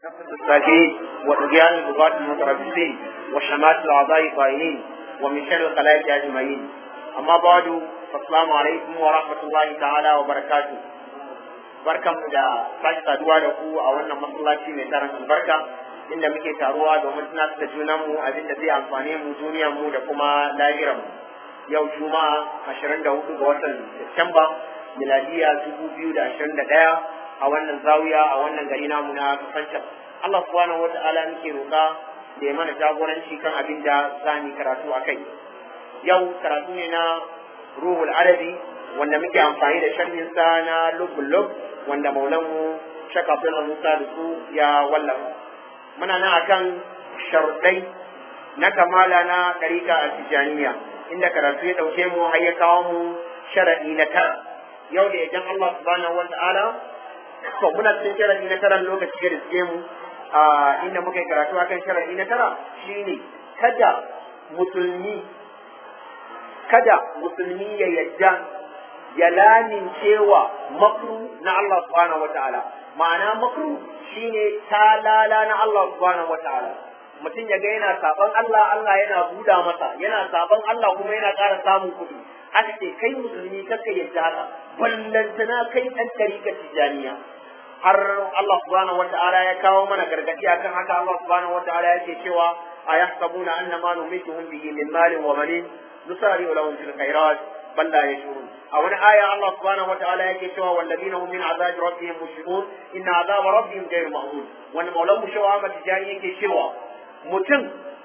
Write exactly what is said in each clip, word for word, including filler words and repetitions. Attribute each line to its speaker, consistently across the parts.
Speaker 1: الساكين وطغيان البغاة المتربصين وشمات الأعضاء الطائعين ومن شر الخلائق أجمعين. أما بعد فالسلام عليكم ورحمة الله تعالى وبركاته. barkan mu da sake saduwa da ku a wannan masallaci mai tarin albarka inda muke taruwa domin tunatar da junan mu abin da zai amfane mu duniyar mu da kuma lahirar mu. Yau Juma'a ashirin da hudu ga watan Disamba miladiya dubu biyu da ashirin da ɗaya a wannan zawiya a wannan gari namu na Kafancan. Allah subhanahu wata'ala muke roƙa da ya mana jagoranci kan abin da za mu karatu a kai. Yau karatu ne na Ruhul Adabi wanda muke amfani da sharhin sa na Lubbul Lubb wanda maulanmu Sheikh Abdul Musa da su ya wallafa. Muna nan akan sharuɗai na kamala na ɗarika a Tijaniya inda karatu ya ɗauke mu har ya kawo mu sharaɗi na tara. Yau da idan Allah subhanahu wata'ala to muna cikin sharaɗi na tara lokaci da riske mu a inda muka yi karatu akan sharaɗi na tara shine kada musulmi kada musulmi ya yadda ya lamincewa makru na Allah subhanahu wata'ala. Ma'ana makru shine talala na Allah subhanahu wata'ala. Mutum ya ga yana saban Allah, Allah yana buda masa, yana saban Allah kuma yana ƙara samun kuɗi. Haka ce kai musulmi kaka yadda haka, ballantana kai ɗan tarika Tijaniya. Har Allah subhanahu wata'ala ya kawo mana gargaɗi akan haka. Allah subhanahu wata'ala yake cewa ayahsabuna annama numituhum bihi min malin wa banin nusari lahum fil khairat bal la yashurun. A wani aya Allah subhanahu wata'ala yake cewa walladina hum min azabi rabbihim mushfiqun inna azaba rabbihim ghayr ma'mun. Wanda maulan mu shawa Ahmad Tijani yake cewa mutum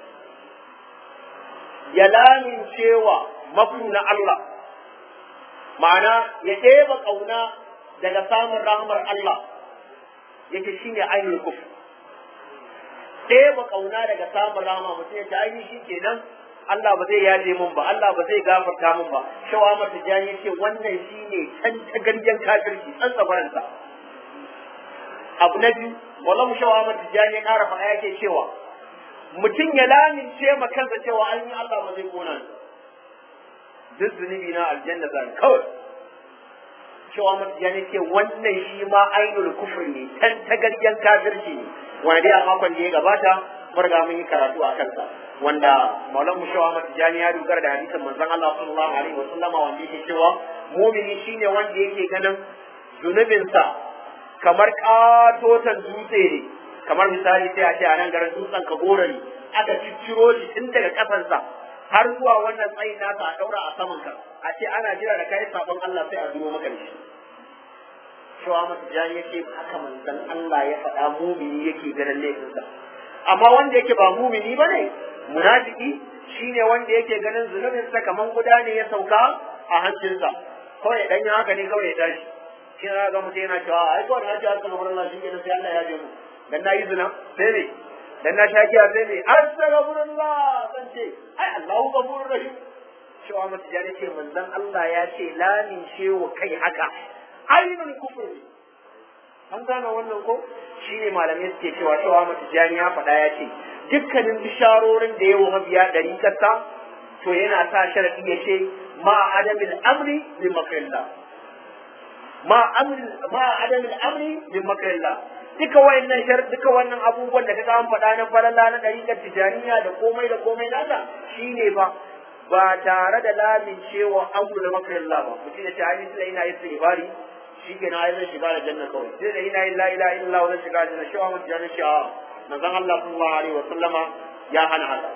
Speaker 1: ya lamin cewa mafu na Allah, ma'ana ya ɗeba ƙauna daga samun rahmar Allah, yake shine ainihin kufr. Ɗeba ƙauna daga samun rahama mutum ya ce ainihin shi kenan Allah ba zai yaje mun ba, Allah ba zai gafarta mun ba. Shawa mata jani ce wannan shine can tagaryen kafirci an tsabaranta. Abu na biyu, wala mu shawa mata jani ya ƙara faɗa yake cewa mutum ya lamince ma kansa cewa an yi Allah ba zai kona ni. Duk zunubi na aljanna zan kawai. Shawa mata jani ce wannan shi ma ainul kufri ne, can tagaryen kafirci ne. Wanda dai a makon da ya gabata mun riga mun yi karatu a kansa. Wanda maulan mu shawa mata jani ya dogara da hadisin manzon Allah sallallahu alaihi wa sallama wanda yake cewa mumini shine wanda yake ganin zunubinsa kamar katotan dutse ne, kamar misali sai a ce a nan garin dutsen ka gora ne aka cicciro shi tun daga kafansa har zuwa wannan tsayin nasa a daura a saman ka, a ce ana jira da kai sabon Allah sai a duro maka shi. Shawa mata jani yake haka manzon Allah ya faɗa mumini yake ganin laifinsa. Amma wanda yake ba mumini bane, munafiki shine wanda yake ganin zunubinsa kaman guda ne ya sauka a hancinsa, kawai dan ya haka ne kawai ya tashi. Shi na ga mutum yana cewa ai kawai na ji astaghfirullah shi ne sai Allah ya ji mu. Dan na yi zina sai ne, dan na sha giya sai ne, astaghfirullah san ce ai Allahu ghafurur rahim. Cewa mutum ya ce manzon Allah ya ce lamin shewa kai haka ainul kufr. An gane wannan ko? Shi ne malamai suke cewa cewa Tijani ya faɗa ya ce dukkanin bisharorin da yawa mabiya ɗari kasa to yana sa sharaɗi ya ce ma adamin amri min makarillah ma amri ma adamin amri min makarillah. Duka wayannan shar duka wannan abubuwan da kaga an faɗa na falala na ɗariƙar Tijaniya da komai da komai nasa shine ba ba tare da lamin cewa amru da makarillah ba. Mutum ya ce ai sai ina yin ibari shi ke na zan shiga da janna kawai sai da ina yin la ilaha illallah zan shiga da janna shi wa mutum ya ce a manzon Allah sallallahu alaihi wa sallama ya hana haka.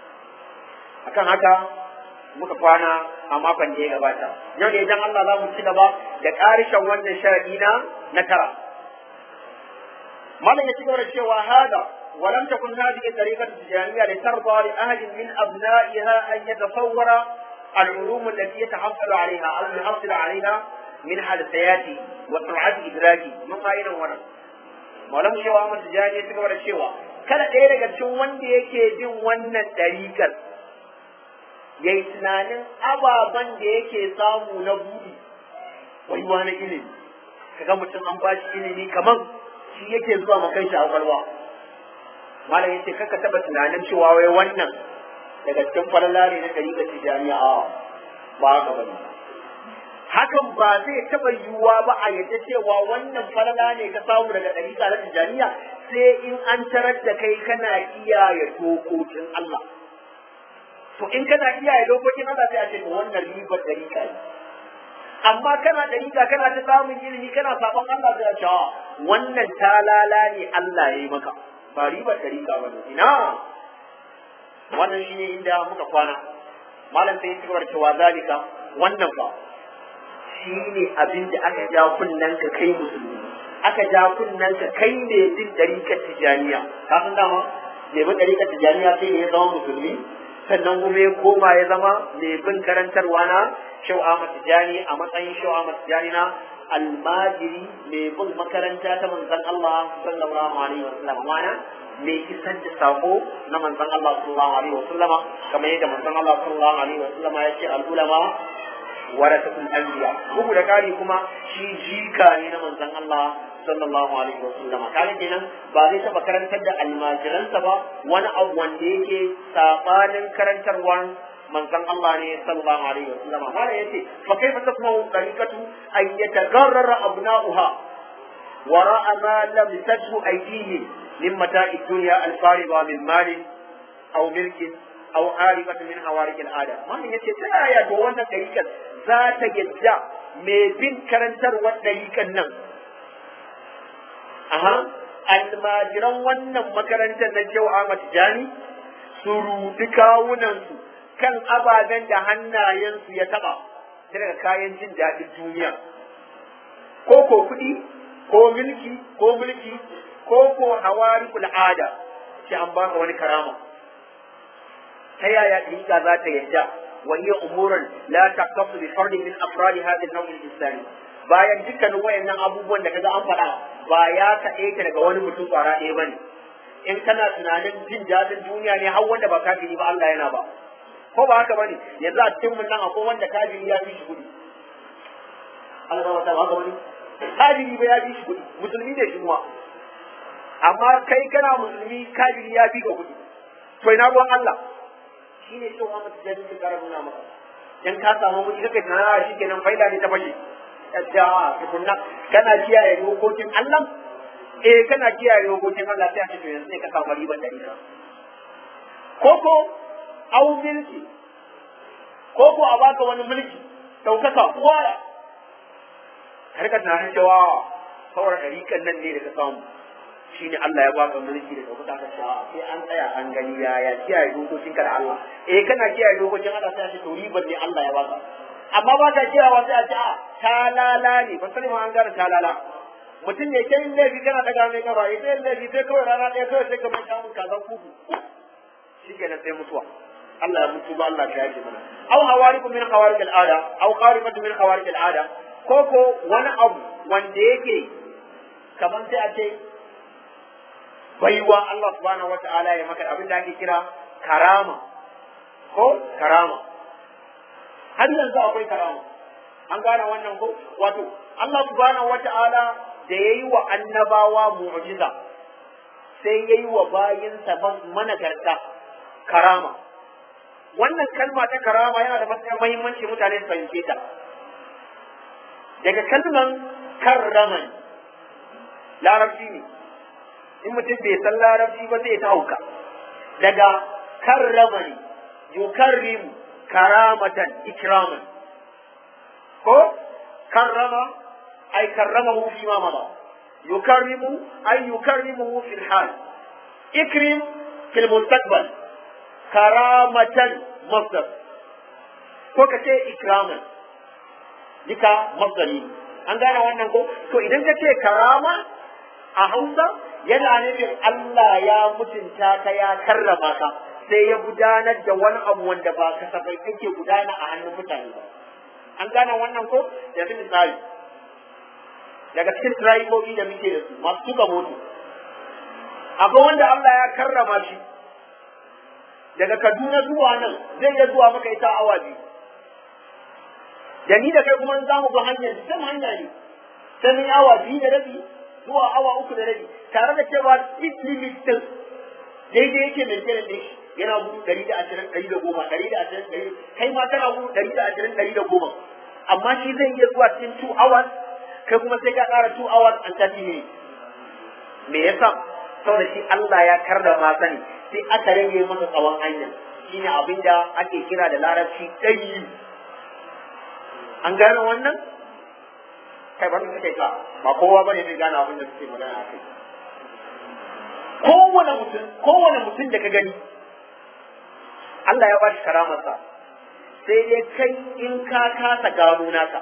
Speaker 1: Akan haka muka kwana a makon da ya gabata. Yau da idan Allah za mu ci gaba da ƙarishen wannan sharadi na na tara. Malam ya ci gaba da cewa hada ولم تكن هذه الطريقة التجارية لترضى لأحد من أبنائها أن يتصور العلوم التي يتحصل عليها أو يحصل عليها من حدثياته وسرعة إدراكه مما ينور. Malam Shehu Ahmad Tijani ya cigaba da cewa kada ɗaya daga cikin wanda yake bin wannan ɗarikar ya yi tunanin ababen da yake samu na buɗi wai wani ilimi, kaga mutum an ba shi ilimi kamar shi yake zuwa ma kai shi a kwalwa. Malam ya ce kaka taɓa tunanin cewa wai wannan daga cikin falala ne na ɗarikar Tijani a ba haka ba ne. hakan ba zai taɓa yiwuwa ba a yadda cewa wannan falala ne ka samu daga ɗariƙa na tijaniya sai in an tarar da kai kana kiyaye dokokin Allah. To in kana kiyaye dokokin Allah sai a ce wannan ribar ɗariƙa ne. Amma kana ɗariƙa kana ta samun ilimi kana saɓon Allah sai a ce wannan talala ne Allah ya yi maka ba ribar ɗariƙa ba ne. Ina wannan shi ne inda muka kwana. Malam sai ya ci gaba da cewa zalika wannan ba shi ne abin da aka ja kunnen ka kai musulmi, aka ja kunnen ka kai ne bin ɗariƙar tijaniya. Ka san dama mai bin ɗariƙar tijaniya sai ne ya zama musulmi, sannan kuma ya koma ya zama mai bin karantarwa na Shehu Ahmad Tijani a matsayin Shehu Ahmad Tijani na almajiri mai bin makaranta ta manzon Allah sallallahu alaihi wasallam, ma'ana mai isar da sako na manzon Allah sallallahu alaihi wasallam, kamar yadda manzon Allah sallallahu alaihi wasallam ya ce al-ulama warasatul anbiya. Bugu da kari kuma shi jika ne na manzon Allah sallallahu alaihi wasallam. Kaga kenan ba zai taba karantar da almajiransa ba wani abu wanda yake sabanin karantarwar manzon Allah ne sallallahu alaihi wasallam. Mala yace fa kaifa tasma'u tariqatu ay yatagarrara abna'uha wara'a ma lam tajhu aydihim min mata'i dunya al-fariga min malin aw milkin aw arifatu min hawarik al-ada. Wannan yace ta yaya to wannan tariqar za ta yadda mai bin karantarwar tariqan nan aha almajiran wannan makarantar na Shehu Ahmad Tijani su rudi kawunansu kan ababen da hannayensu ya taba daga kayan jin daɗin duniya, ko ko kuɗi ko mulki ko mulki ko ko hawari al'ada, shi an baka wani karama. Ta yaya ɗinka za ta yadda wani umuran la taqtasu bi fardin min afradi hadhihi an-naw' al-insani, bayan dukkanin wayannan abubuwan da kaga an faɗa ba ya kaɗe ta daga wani mutum ƙwara ɗaya bane. In kana tunanin jin daɗin duniya ne har wanda ba kafiri ba Allah yana ba, ko ba haka bane? Yanzu a cikin mun nan akwai wanda kafiri ya fi shi kuɗi, Allah ba ta haka bane? Kafiri ba ya fi shi kuɗi, musulmi ne shi kuma, amma kai kana musulmi kafiri ya fi ka kuɗi, to ina ruwan Allah? Shi ne cewa mata da duk ƙara nuna maka in ka samu kuɗi kake tunanin shi kenan faida ne ta fashe. Yadda tukunna kana kiyaye dokokin Allah, eh kana kiyaye dokokin Allah sai a ce to yanzu sai ka samu riban da ita. Koko au milki, koko a baka wani mulki ɗaukaka waya, har ka tunanin cewa saboda ɗariƙan nan ne da ka samu shi ne Allah ya baka mulki da ɗaukaka ka sha sai an tsaya an gani yaya kiyaye dokokinka da Allah. Eh kana kiyaye dokokin Allah sai a ce to riban ne Allah ya baka, amma ba ka kiyawa sai a ce a talala ne, ba sani ma an gane talala. Mutum ne ke yin laifi kana daga mai gaba, ita yin laifi sai kawai rana ɗaya kawai sai ka mai samun kazan kuku, shi kenan sai mutuwa. Allah ya mutu ba Allah ya yaje mana. Aw hawariku min hawarik al'ada, aw qaribatu min hawarik al'ada, ko ko wani abu wanda yake kamar sai a ce baiwa Allah subhanahu wata'ala ya maka abin da ake kira karama, ko karama. Har yanzu akwai karama, an gane wannan ko? Wato Allah subhanahu wata'ala da yayi wa annabawa mu'jiza sai yayi wa bayinsa managarta karama. Wannan kalma ta karama yana da matuƙar muhimmanci mutane su fahimce ta. Daga kalman karraman larabci ne, in mutum bai san larabci ba zai ta hauka. Daga karrama ne, yukarrimu karamatan ikraman, ko karrama ay karramahu fi ma mada, yukarrimu ay yukarrimuhu fil hal, ikrim fil mustaqbal, karamatan masdar, ko ka ce ikraman duka masdari. An gane wannan ko? To idan ka ce karama a Hausa yana nufin Allah ya mutunta ka ya karrama ka sai ya gudanar da wani abu wanda ba kasafai kake gudana a hannun mutane ba. An gane wannan ko? Yanzu misali daga cikin direbobi da muke da su masu tuka moto, akwai wanda Allah ya karrama shi daga Kaduna zuwa nan zai iya zuwa maka ita awa biyu, da ni da kai kuma za mu bi hanyar sai hanya ne sai mun awa biyu da rabi zuwa awa uku da rabi, tare da cewa speed limit din daidai yake mai kere ne yana gudu ɗari da ashirin ɗari da goma ɗari da ashirin ɗari kai ma kana gudu ɗari da ashirin ɗari da goma, amma shi zai iya zuwa cikin two hours kai kuma sai ka ƙara two hours and thirty minutes. Me yasa? Saboda shi Allah ya karrama sani sai aka rage masa tsawon hanya. Shine abin da ake kira da larabci ɗayi. An gane wannan? Kai ba su suka yi ba kowa bane zai gane abin da suke magana a kai. Kowane mutum, kowane mutum da ka gani, Allah ya ba shi karamarsa, sai dai kai in ka kasa gano naka.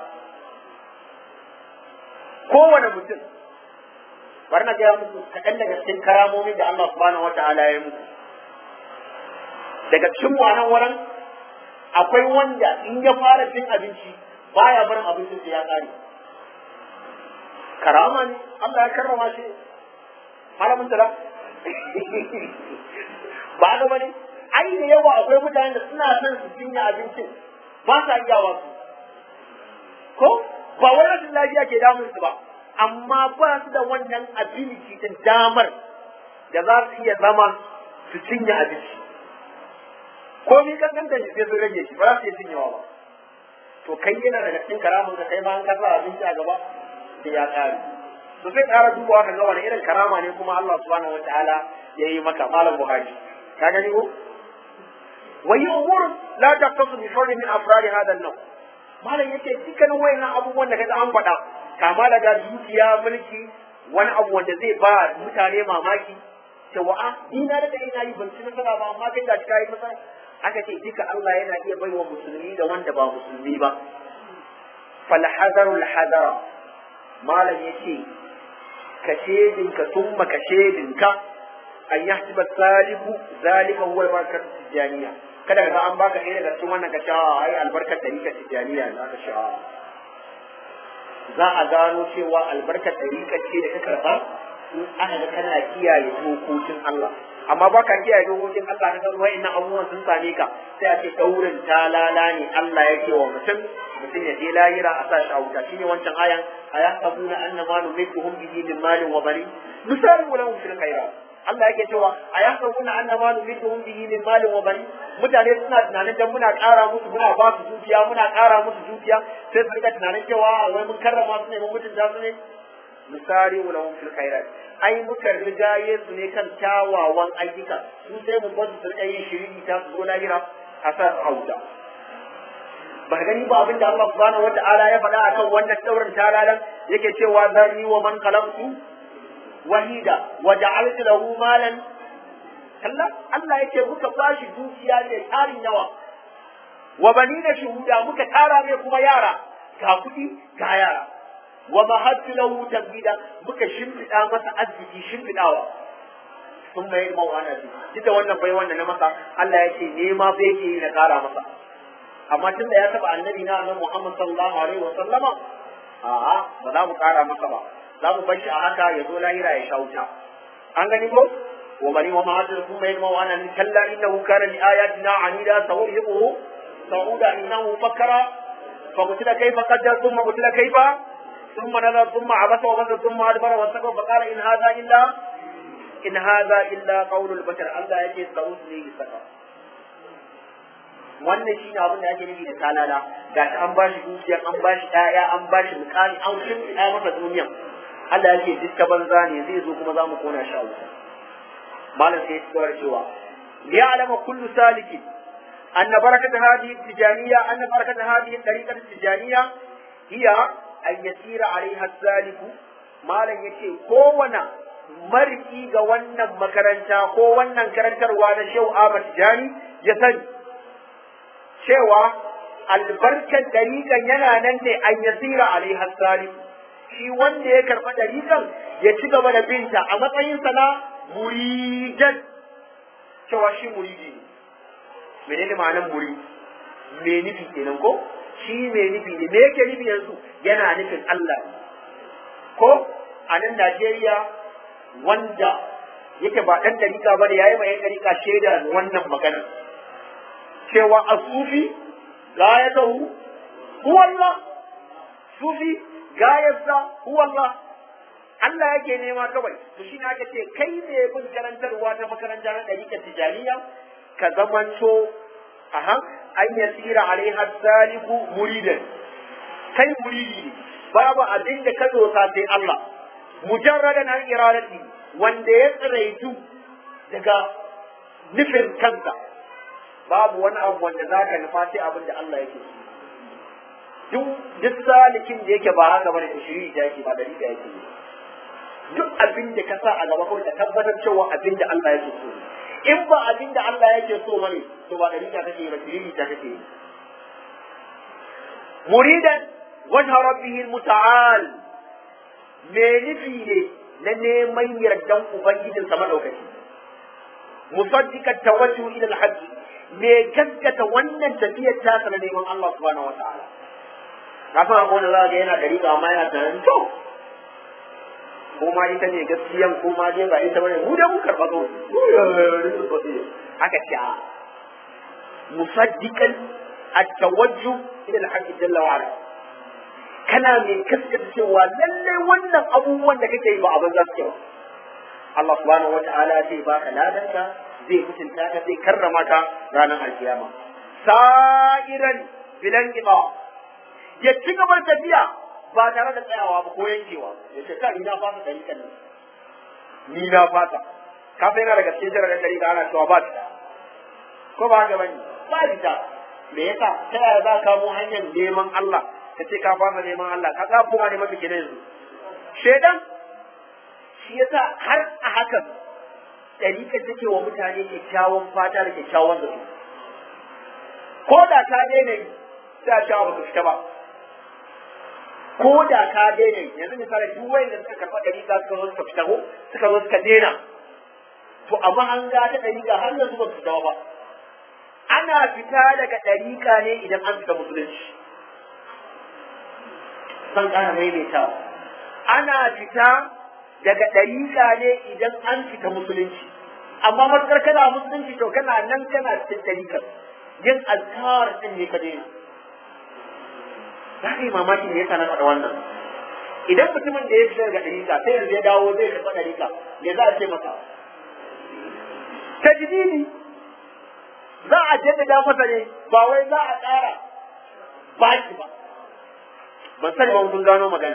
Speaker 1: Kowane mutum, bari na gaya muku kaɗan daga cikin karamomin da Allah subhanahu wata'ala ya muku. Daga cikin wannan wurin akwai wanda in ya fara cin abinci baya barin abincin da ya ƙare. Karama ne, Allah ya karrama shi. Malamin tara. Ba da bane. Ai da yawa akwai mutanen da suna son su cinye abincin ba sa iya wasu. Ko ba wai rashin lafiya ke damun su ba, amma ba su da wannan ability din damar da za su iya zama su cinye abinci. Ko ni kan kan sai su rage shi ba za su iya cinyewa ba. To kai yana daga cikin karamin ka kai ma an kasa abinci a gaba da ya kare. To sai ƙara dubawa ka ga wani irin karama ne kuma Allah subhanahu wataala ya yi maka malam Buhari. Ka gani ko? Wa yi umur la taqtasu bi sharri min afradi hadha an-naw. Malam yake dukkanin wayannan abubuwan da kaga an faɗa kama daga dukiya mulki wani abu wanda zai ba mutane mamaki cewa a ina da ina yi ban ci nasara ba amma kai da ka yi nasara. Aka ce duka Allah yana iya baiwa musulmi da wanda ba musulmi ba. Fal hadarul hadara. Malam yace ka shedinka tumma ka shedinka an yahtiba salihu zalika huwa albarkatu tijaniya. Kada ka an baka ɗaya daga cikin wannan ka sha ai albarkar tarika tijaniya za ka sha. Za a gano cewa albarkar tarika ce da ka karɓa in aka ga kana kiyaye dokokin Allah. Amma ba ka kiyaye dokokin Allah ka san wa'annan abubuwan sun same ka sai a ce daurin talala ne Allah yake wa mutum mutum ya je lahira a sa shi a wuta shine wancan ayan ayahsabuna annama numituhum bihi min malin wa bani nusaru lahum fil khairat. Allah yake cewa ayahsabuna annama numituhum bihi min malin wa bani mutane suna tunanin dan muna ƙara musu muna ba su dukiya muna ƙara musu dukiya sai su rika tunanin cewa wai mun karrama su ne mun mutunta su ne misari lahum fil khairat. Ai muka rigaye su ne kan kyawawan ayyuka su sai mu ba su rika yin shiriki ta su zo lahira a sa su hauta. Ba gani ba abin da Allah subhanahu wata'ala ya faɗa akan wannan daurin talalan yake cewa zarni wa man khalaqtu wahida wa ja'altu lahu malan kalla Allah yake muka bashi dukiya ne tarin yawa wa banina shuhuda muka tara mai kuma yara ga kuɗi ga yara wa mahattu lahu tabida muka shimfiɗa masa arziki shimfiɗawa sun mai mawana ji da wannan bai wannan na masa Allah yake nema bai yake yi na ƙara masa amma tun da ya taba annabi na annabi Muhammad sallallahu alaihi wa sallama a'a ba za mu kara masa ba za mu bar shi a haka ya zo lahira ya shauta an gani ko wa bani wa ma hadda kuma yadma wa ana kalla innahu kana li ayatina anida sawrihu sauda innahu fakkara fa qutila kayfa qaddar thumma qutila kayfa thumma nadara thumma abasa wa basa thumma adbara wa sakwa fa qala in hadha illa in hadha illa qawlul bashar Allah yake sa'udni saka wannan shine abin da ake nufi da talala ga an ba shi dukiya an ba shi ƴaƴa an ba shi mukami an shimfiɗa masa duniya Allah yake duk ta banza ne zai zo kuma za mu kona shi a wuta malam sai ya tsara cewa ya alama kullu saliki anna barakata hadhihi tijaniya anna barakata hadhihi tariqat tijaniya hiya an yasira alaiha saliku malam yace kowane mariki ga wannan makaranta ko wannan karantarwa na Shehu Ahmad Tijani ya sani cewa albarkar dariƙan yana nan ne an yasira alaiha salim shi wanda ya karɓa dariƙan ya ci gaba da binta a matsayinsa na muridan cewa shi muridi ne menene ma'anar muri me nufi kenan ko shi me nufi ne me yake nufi yanzu yana nufin Allah ko a nan Najeriya wanda yake ba ɗan dariƙa ba da yayi mai dariƙa shaida wannan magana cewa a sufi gayatahu huwa Allah sufi gayatsa huwa Allah Allah yake nema kawai to shine aka ce kai ne bin karantarwa ta makaranta na dariƙar tijaniya ka zamanto aha an yasira alaiha saliku muridan kai muridi ne babu abin da ka dosa sai Allah mujarradan an iradati wanda ya tsiraitu daga nufin kansa babu wani abu wanda zaka nufa sai abin da Allah yake so duk duk salikin da yake ba haka bane shiri da yake ba dalili yake duk abin da ka sa a gaba kawai ka tabbatar cewa abin da Allah yake so in ba abin da Allah yake so bane to ba dalili kake ba shiri da kake muridan wajha rabbih almuta'al me nufi ne na neman yardan ubangijinsa madaukaki musaddiqat tawajjuh ila alhajj me gaskata wannan tafiyar ta na neman Allah subhanahu wataala ka san akwai wanda za ga yana dariƙa amma yana tunanin to ko ma ita ne gaskiyan ko ma dai ba ita bane mu da mun karɓa zo haka ce a musaddiqan at-tawajjuh ila al-haqq jalla wa ala kana mai gaskata cewa lalle wannan abubuwan da kake yi ba abin za su ba Allah subhanahu wata'ala zai baka ladanka zai mutunta ka zai karrama ka ranar alkiyama sa'iran bilan qiba ya ci gaba da tafiya ba tare da tsayawa ba ko yankewa ya ce kai na fasa dariƙan nan ni na fasa ka fa yana daga cikin jarar dariƙa ana cewa ba ta ko ba ga bane ba ta me yasa ta yaya za ka mu hanyar neman Allah ka ce ka fasa neman Allah ka ka kuma neman kike ne yanzu shedan shi yasa har a hakan dariƙa take wa mutane kyakkyawan fata da kyakkyawan zato ko da ka daina yi sai a cewa ba ka fita ba ko da ka daina yanzu misali duk wanda suka karɓa ɗariƙa suka zo suka fita ko suka zo suka daina to amma an ga ta ɗariƙa har yanzu ba su fita ba ana fita daga ɗariƙa ne idan an fita musulunci zan ƙara maimaita ana fita daga ɗariƙa ne idan an fita musulunci amma matuƙar kana musulunci to kana nan kana cikin ɗariƙar yin azkar ɗin ne ka daina za ka yi mamaki me yasa na faɗa wannan idan mutumin da ya fita daga ɗariƙa sai yanzu ya dawo zai karɓa ɗariƙa me za a ce masa tajdidi za a jaddada masa ne ba wai za a ƙara baki ba ban sani ba mun gano magana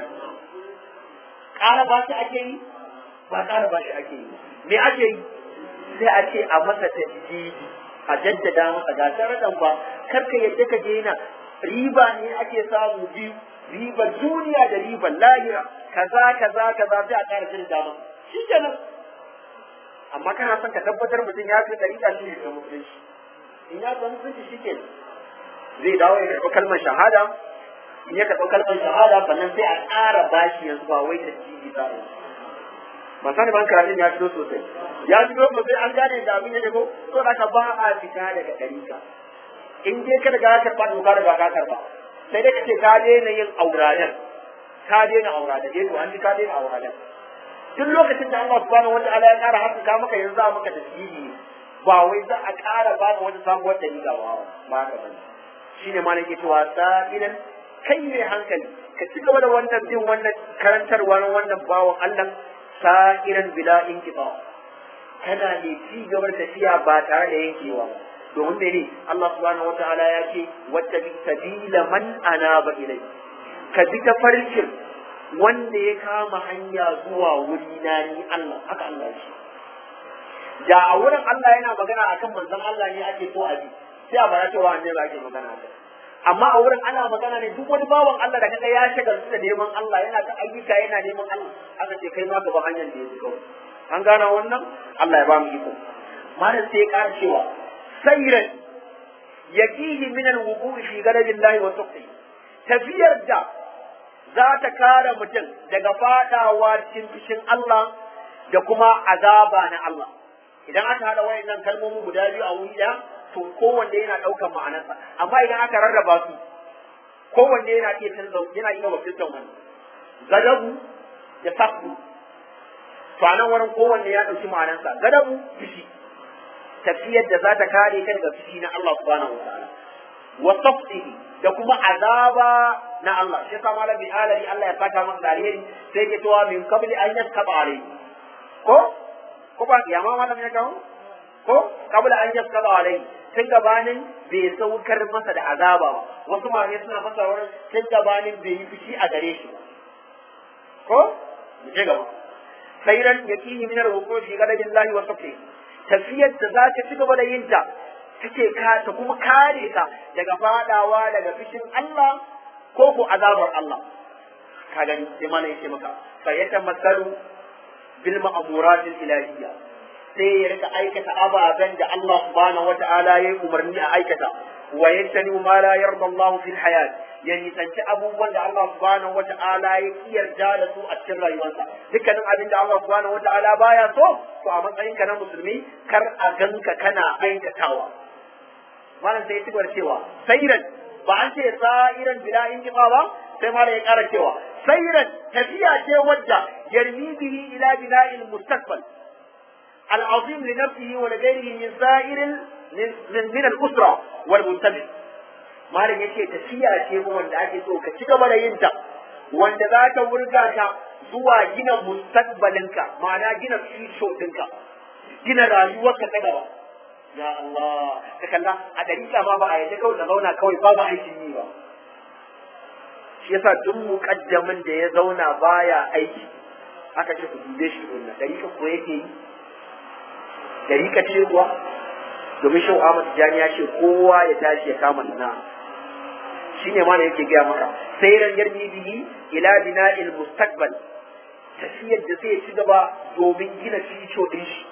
Speaker 1: ƙara baki ake yi ba ƙara baki ake yi me ake yi sai a ce a masa tajdidi a jaddada masa ga sharaɗan ba kar ka yadda ka daina riba ne ake samu biyu ribar duniya da ribar lahira kaza kaza kaza sai a ƙara jin dama shi kenan amma kana son ka tabbatar mutum ya fi dariƙa shi ne ga musulunci in ya ga musulunci shi kenan zai dawo ya karɓi kalmar shahada in ya karɓi kalmar shahada sannan sai a ƙara bashi yanzu ba wai ta jiji za a yi ba sani ban karatun ya fito sosai ya fito sosai an gane da abin da ko to da ka ba a fita daga dariƙa in dai ka riga ka karɓa doka riga ka karɓa sai dai kace ka daina yin auraden ka daina auraden eh to an ji ka daina auraden duk lokacin da Allah subhanahu wataala ya ƙara haƙƙa maka yanzu a maka tasbihi ba wai za a ƙara ba ka wata sabuwar dalila ba ba haka bane shine ma nake cewa sa'idan kai mai hankali ka ci gaba da wannan bin wannan karantarwa na wannan bawan Allah sa'idan bila inqita kana ne ci gaba da tafiya ba tare da yankewa ba domin mene Allah subhanahu wataala ya ce wata bi sabila man anaba ilai ka bi ta farkin wanda ya kama hanya zuwa wuri na ni Allah haka Allah shi da a wurin Allah yana magana akan manzon Allah ne ake so a bi sai a bara cewa annabi ake magana akan amma a wurin ana magana ne duk wani bawan Allah da kaga ya shagaltu da neman Allah yana ta ayyuka yana neman Allah aka ce kai ma gaba hanyar da ya bi kawai an gana wannan Allah ya ba mu iko malam sai ya ƙara cewa سيرا يكيه من الوقوع في غضب الله وسخطه tafiyar da za ta kare mutum daga fadawa cikin fushin Allah da kuma azaba na Allah idan aka hada wayannan kalmomi guda biyu a wuri ɗaya to kowanne yana ɗaukar ma'anarsa amma idan aka rarraba su kowanne yana iya canza yana iya wakiltar wani gadabu da sabu to a nan wurin kowanne ya ɗauki ma'anarsa gadabu fushi tafiyar da za ta kare ka daga fushi na Allah subhanahu wa ta'ala wa safdihi da kuma azaba na Allah shi yasa malam bin alari Allah ya saka masa da alheri sai ke cewa min qabli an yaskaba alai ko ko ba ya ma malam ya kawo ko kabla an yaskaba alai tun gabanin bai saukar masa da azaba ba wasu ma ne suna fasa wurin tun gabanin bai yi fushi a gare shi ba ko mu je gaba sayran yakihi min al-wuqu fi ghadabillahi wa sabri tafiyar da za ta ci gaba da yin ta take ka ta kuma kare ka daga fadawa daga fushin Allah ko ko azabar Allah ka gani sai mana yake maka fa yatamassalu bil ma'murat al-ilahiyya sai ya rika aikata ababen da Allah subhanahu wata'ala ya yi umarni a aikata wa yantani ma la yarda Allah fil hayat ya nisanci abubuwan da Allah subhanahu wata'ala ya yarda da su a cikin rayuwarsa dukkanin abin da Allah subhanahu wata'ala baya so to a matsayin ka na musulmi kar a ganka kana aikatawa malam sai ya cewa sayran ba an ce sa'iran bila inqiba ba sai malam ya kara cewa sayran tafiya ce wadda yarmi bihi ila bina'il mustaqbal العظيم لنفسه ولغيره من سائر من من الأسرة والمنتمي malam yace tafiya ce wanda ake so ka ci gaba da yin ta wanda za ta wurga ta zuwa gina mustaqbalinka ma'ana gina future ɗinka gina rayuwarka ta gaba ya Allah ka kalla a dalila ma ba a yadda kawai da zauna kawai ba ba aikin yi ba shi yasa duk muqaddamin da ya zauna baya aiki aka ce ku dube shi wannan dalika ko yake yi dalika ce kuwa domin shau Ahmad Tijani ya ce kowa ya tashi ya kama sana'a shine ma da yake gaya maka sai ran yarmi bihi ila bina'il mustaqbal tafiyar da zai ci gaba domin gina fico din shi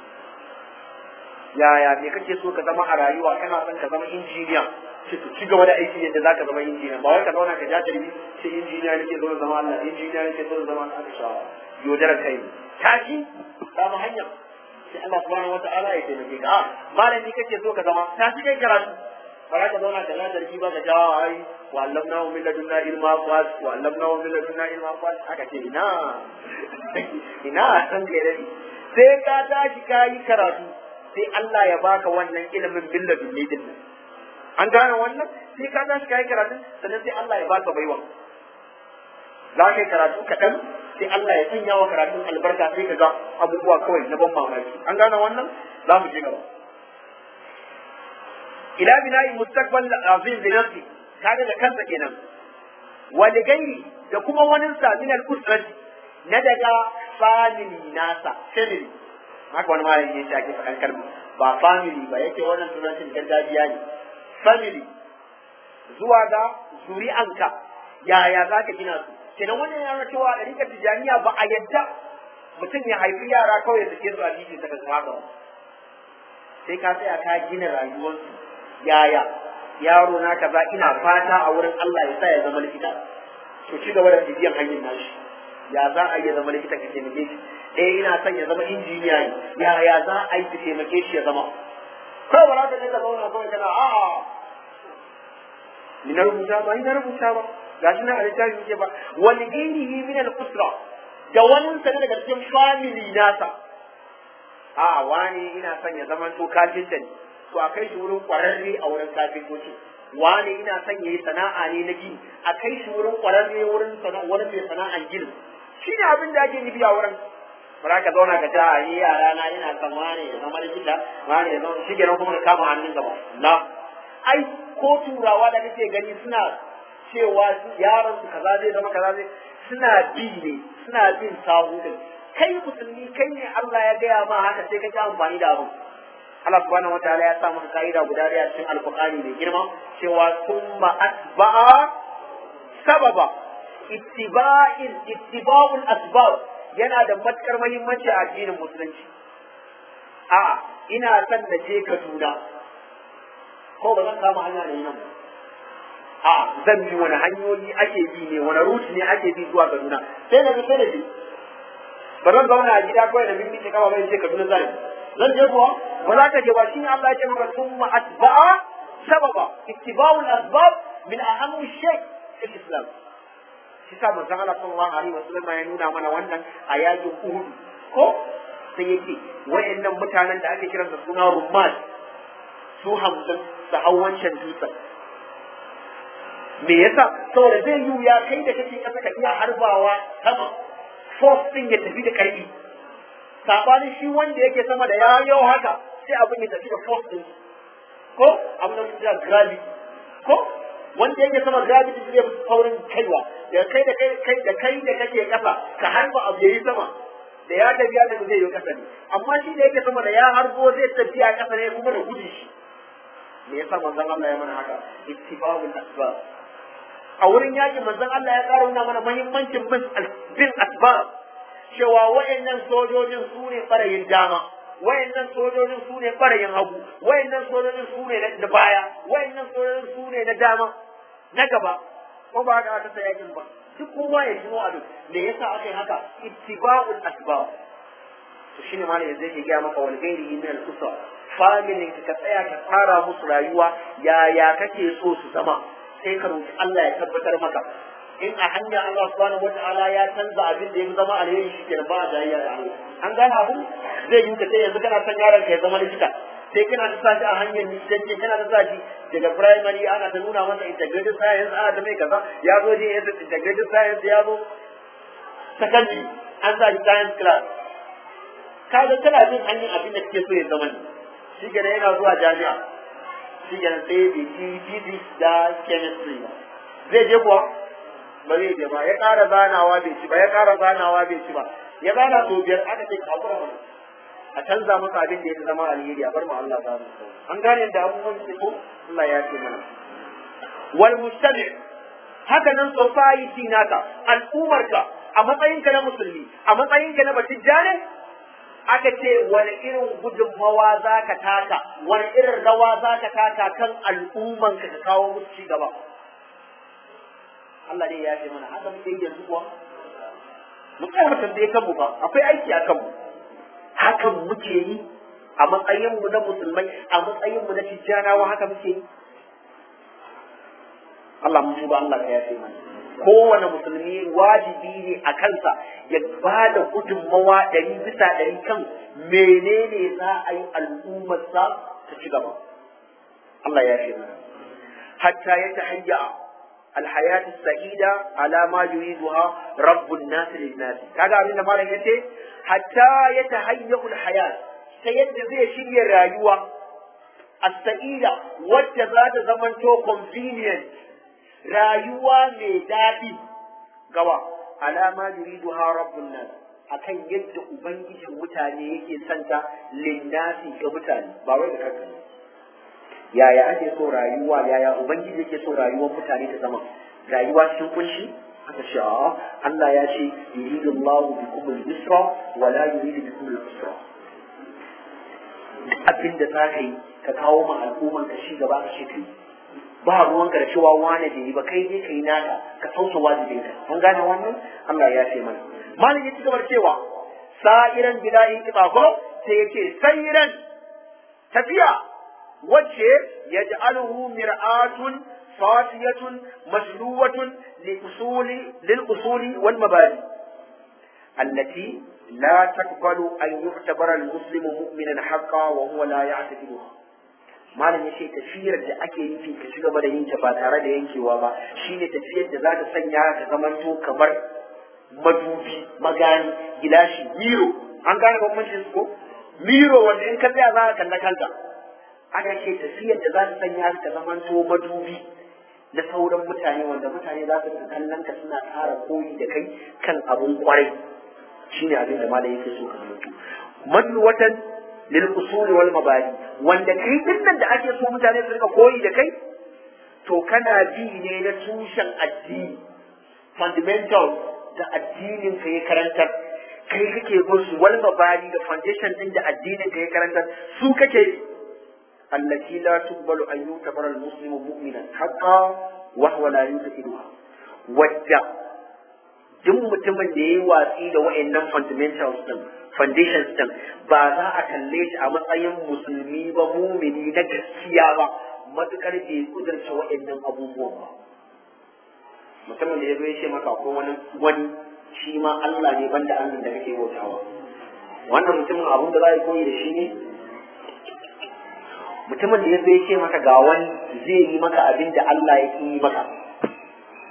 Speaker 1: yaya me kake so ka zama a rayuwa kana son ka zama injiniya shi to ci gaba da aiki yadda zaka zama injiniya ba wai ka zauna ka jajirbi sai injiniya nake zo zama Allah injiniya nake zo zama Allah insha Allah yodar kai tashi ba mu hanya sai Allah subhanahu wata'ala ya taimake ka malami kake so ka zama tashi kai karatu ba za ka zauna da nazarki ba ka jawo ai wa allamna min ladunna ilma qas wa allamna min ladunna ilma qas aka ce ina ina san gare sai ka tashi kai karatu sai Allah ya baka wannan ilimin billadun ne din an gane wannan sai ka tashi kai karatu sannan sai Allah ya baka baiwa za ka yi karatu kaɗan sai Allah ya sanya wa karatun albarka sai ka ga abubuwa kawai na ban mamaki an gane wannan za mu je gaba ila bina'i mustaqbal azim bi nafsi kaga da kansa kenan wa li gairi da kuma wani sa min al usrati na daga family nasa family haka wani malami ya ce faɗan kalma ba family ba yake wannan turancin gargajiya ne family zuwa ga zuri'anka yaya za ka gina su kenan wannan yana cewa a rika tijaniya ba a yadda mutum ya haifi yara kawai ya sake su a titi ta kasa haka sai ka tsaya ka gina rayuwarsu yaya yaro na kaza ina fata a wurin Allah ya sa ya zama likita to ci gaba da bibiyan hanyar nashi ya za a yi zama likita ka taimake shi eh ina son ya zama injiniya ne ya ya za a yi ka taimake shi ya zama kawai ba za ka je ka zauna kawai kana a'a ni na rubuta ba ni na rubuta ba gashi na a littafin yake ba wani gairihi min al-usra da wani sa daga cikin family nasa a wani ina son ya zama to kafinta ne to a kai shi wurin kwararre a wurin kafintoci wani ina son yayi sana'a ne na gini a kai shi wurin kwararre wurin sana'a wurin mai sana'an gini shine abin da ake nufi a wurin bara ka zauna ka ta yi yara na ina son wani ya zama likita wani ya zama shi kenan kuma ka kama hannun gaba la ai ko turawa da kake gani suna cewa yaron su kaza zai zama kaza zai suna bi ne suna bin sahu din kai musulmi kai ne Allah ya gaya ma haka sai ka ci amfani da abu Allah subhanahu wataala ya sa maka kaida guda daya cikin alqur'ani mai girma cewa summa atba'a sababa ittiba'il ittiba'ul asbab yana da matukar muhimmanci a addinin musulunci a ina son na je Kaduna ko ba zan kama hanya ne nan a zan bi wani hanyoyi ake bi ne wani route ne ake bi zuwa Kaduna sai na bi sai na bi ba zan zauna a gida kawai da bin ce kama bai ce Kaduna zan zan je kuwa ba za ka je ba shine Allah ya ce maka summa atba'a sababa ittiba'ul asbab min ahammi shay fi islam shi sa manzon Allah sallallahu alaihi wasallam ya nuna mana wannan a yakin Uhud ko sai yake wayannan mutanen da ake kiransa suna rummat su hamsin da hawancan dutsen me yasa saboda zai yi ya kai da kake kasa ka iya harbawa sama force din ya tafi da karfi sabanin shi wanda yake sama da ya yau haka sai abin ya tafi da force din ko abin da ya gravity ko wanda yake sama gravity zai fi saurin kaiwa da kai da kai kai da kai da kake kasa ka harba abu yayi sama da ya tafiya da zai yi kasa ne amma shi da yake sama da ya harbo zai tafiya kasa ne kuma da gudun shi me yasa manzon Allah ya mana haka ittiba'ul asbab a wurin yaki manzon Allah ya ƙara nuna mana muhimmancin bin asbab cewa wayannan sojojin su ne farayin dama wayannan sojojin su ne farayin hagu wayannan sojojin su ne da baya wayannan sojojin su ne na dama na gaba ko ba haka aka sai yakin ba duk kowa ya jino a duk me yasa aka yi haka ittiba'ul asbab to shine malai yanzu yake ga maka wal ghairi min al usra familin ka tsaya ka tsara musu rayuwa yaya kake so su zama sai ka roki Allah ya tabbatar maka in a hanya Allah subhanahu wataala ya canza abin da ya zama alheri shi ke ba a jayayya da Allah an gane abu zai yi ka sai yanzu kana son yaron ka ya zama likita sai kana ta sashi a hanyar likitanci kana ta sashi daga primary ana ta nuna masa integrated science ana ta mai kaza ya zo je yanzu integrated science ya zo secondary an sa shi science class kaga kana jin hanyar abin da kake so ya zama ne shi kenan yana zuwa jami'a shi kenan sai bai ci physics da chemistry ba zai je kuwa ba zai je ba ya ƙara zanawa bai ci ba ya ƙara zanawa bai ci ba ya zana sau biyar aka ce kakura mana a canza masa abin da ya zama alheri a bar mu Allah za mu an gane da abubuwan su ko Allah ya ce mana wal mustami haka nan society naka al'ummarka a matsayinka na musulmi a matsayinka na batijjane aka ce wani irin gudunmawa za ka taka wani irin rawa za ka taka kan al'ummanka ka kawo musu ci gaba Allah dai ya ce mana haka muke yi yanzu kuwa mu kai mu tambaye kanmu ba akwai aiki a kanmu hakan muke yi a matsayinmu na musulmai a matsayinmu na tijjanawa haka muke yi Allah mun tuba Allah ka yafe mana kowane musulmi wajibi ne a kansa ya ba da gudunmawa ɗari bisa ɗari kan menene za a yi al'ummarsa ta ci gaba Allah ya yafe mana hatta ya tahayya الحياة السعيدة على ما يريدها رب الناس للناس كذا من ما يتي حتى يتهيأ الحياة سيد زي شيء رايوة السعيدة والتزاد زمن تو convenient رايوة ميدادي قوا على ما يريدها رب الناس akan yadda ubangijin mutane yake santa linnasi ga mutane ba wai da kanka yaya ake so rayuwa yaya ubangiji yake so rayuwar mutane ta zama rayuwa cikin kunshi aka ce a Allah ya ce yuridu Allahu bikum al-yusra wa la yuridu bikum al-usra abinda za ka yi ka kawo ma al'umman ka shi gaba ka ce kai ba ruwan ka da cewa wani da yi ba kai ne kai naka ka sauke wajibin ka an gane wannan Allah ya ce mana malam ya ci gaba cewa sa'iran bilahi kitako sai yace sa'iran tafiya wacce yaj'aluhu mir'atun fatiyatun majluwatun liusuli lil'usuli wal mabadi allati la taqbalu an yu'tabara al-muslimu mu'minan haqqan wa huwa la ya'taqiduha malam yace tafiyar da ake nufi ka ci gaba da yin ta ba tare da yankewa ba shine tafiyar da za ta sanya ka zamanto kamar madubi magani gilashi miro an gane bambancin su ko miro wanda in ka tsaya za ka kalla kanka aka ce tafiyar da za ta sanya ka zamanto madubi na sauran mutane wanda mutane za su kallon ka suna ƙara koyi da kai kan abun kwarai shine abin da malam yake so ka zamanto madwatan lil usul wal mabadi wanda kai dinnan da ake so mutane su rika koyi da kai to kana bi ne na tushen addini fundamental da addinin ka ya karantar kai kake bin su wal mabadi da foundation din da addinin ka ya karantar su kake allati la tuqbalu an yutabara al muslimu mu'minan haqqan wa huwa la yutaqiduha wadda duk mutumin da yayi watsi da wayannan fundamentals din foundations din ba za a kalle shi a matsayin musulmi ba mumini na gaskiya ba matukar bai kudurce wayannan abubuwan ba mutumin da ya zo ya ce maka ko wani wani shi ma Allah ne banda Allah da kake bautawa wannan mutumin abun da za a koyi da shi ne mutumin da ya zo ya ce maka ga wani zai yi maka abin da Allah ya yi maka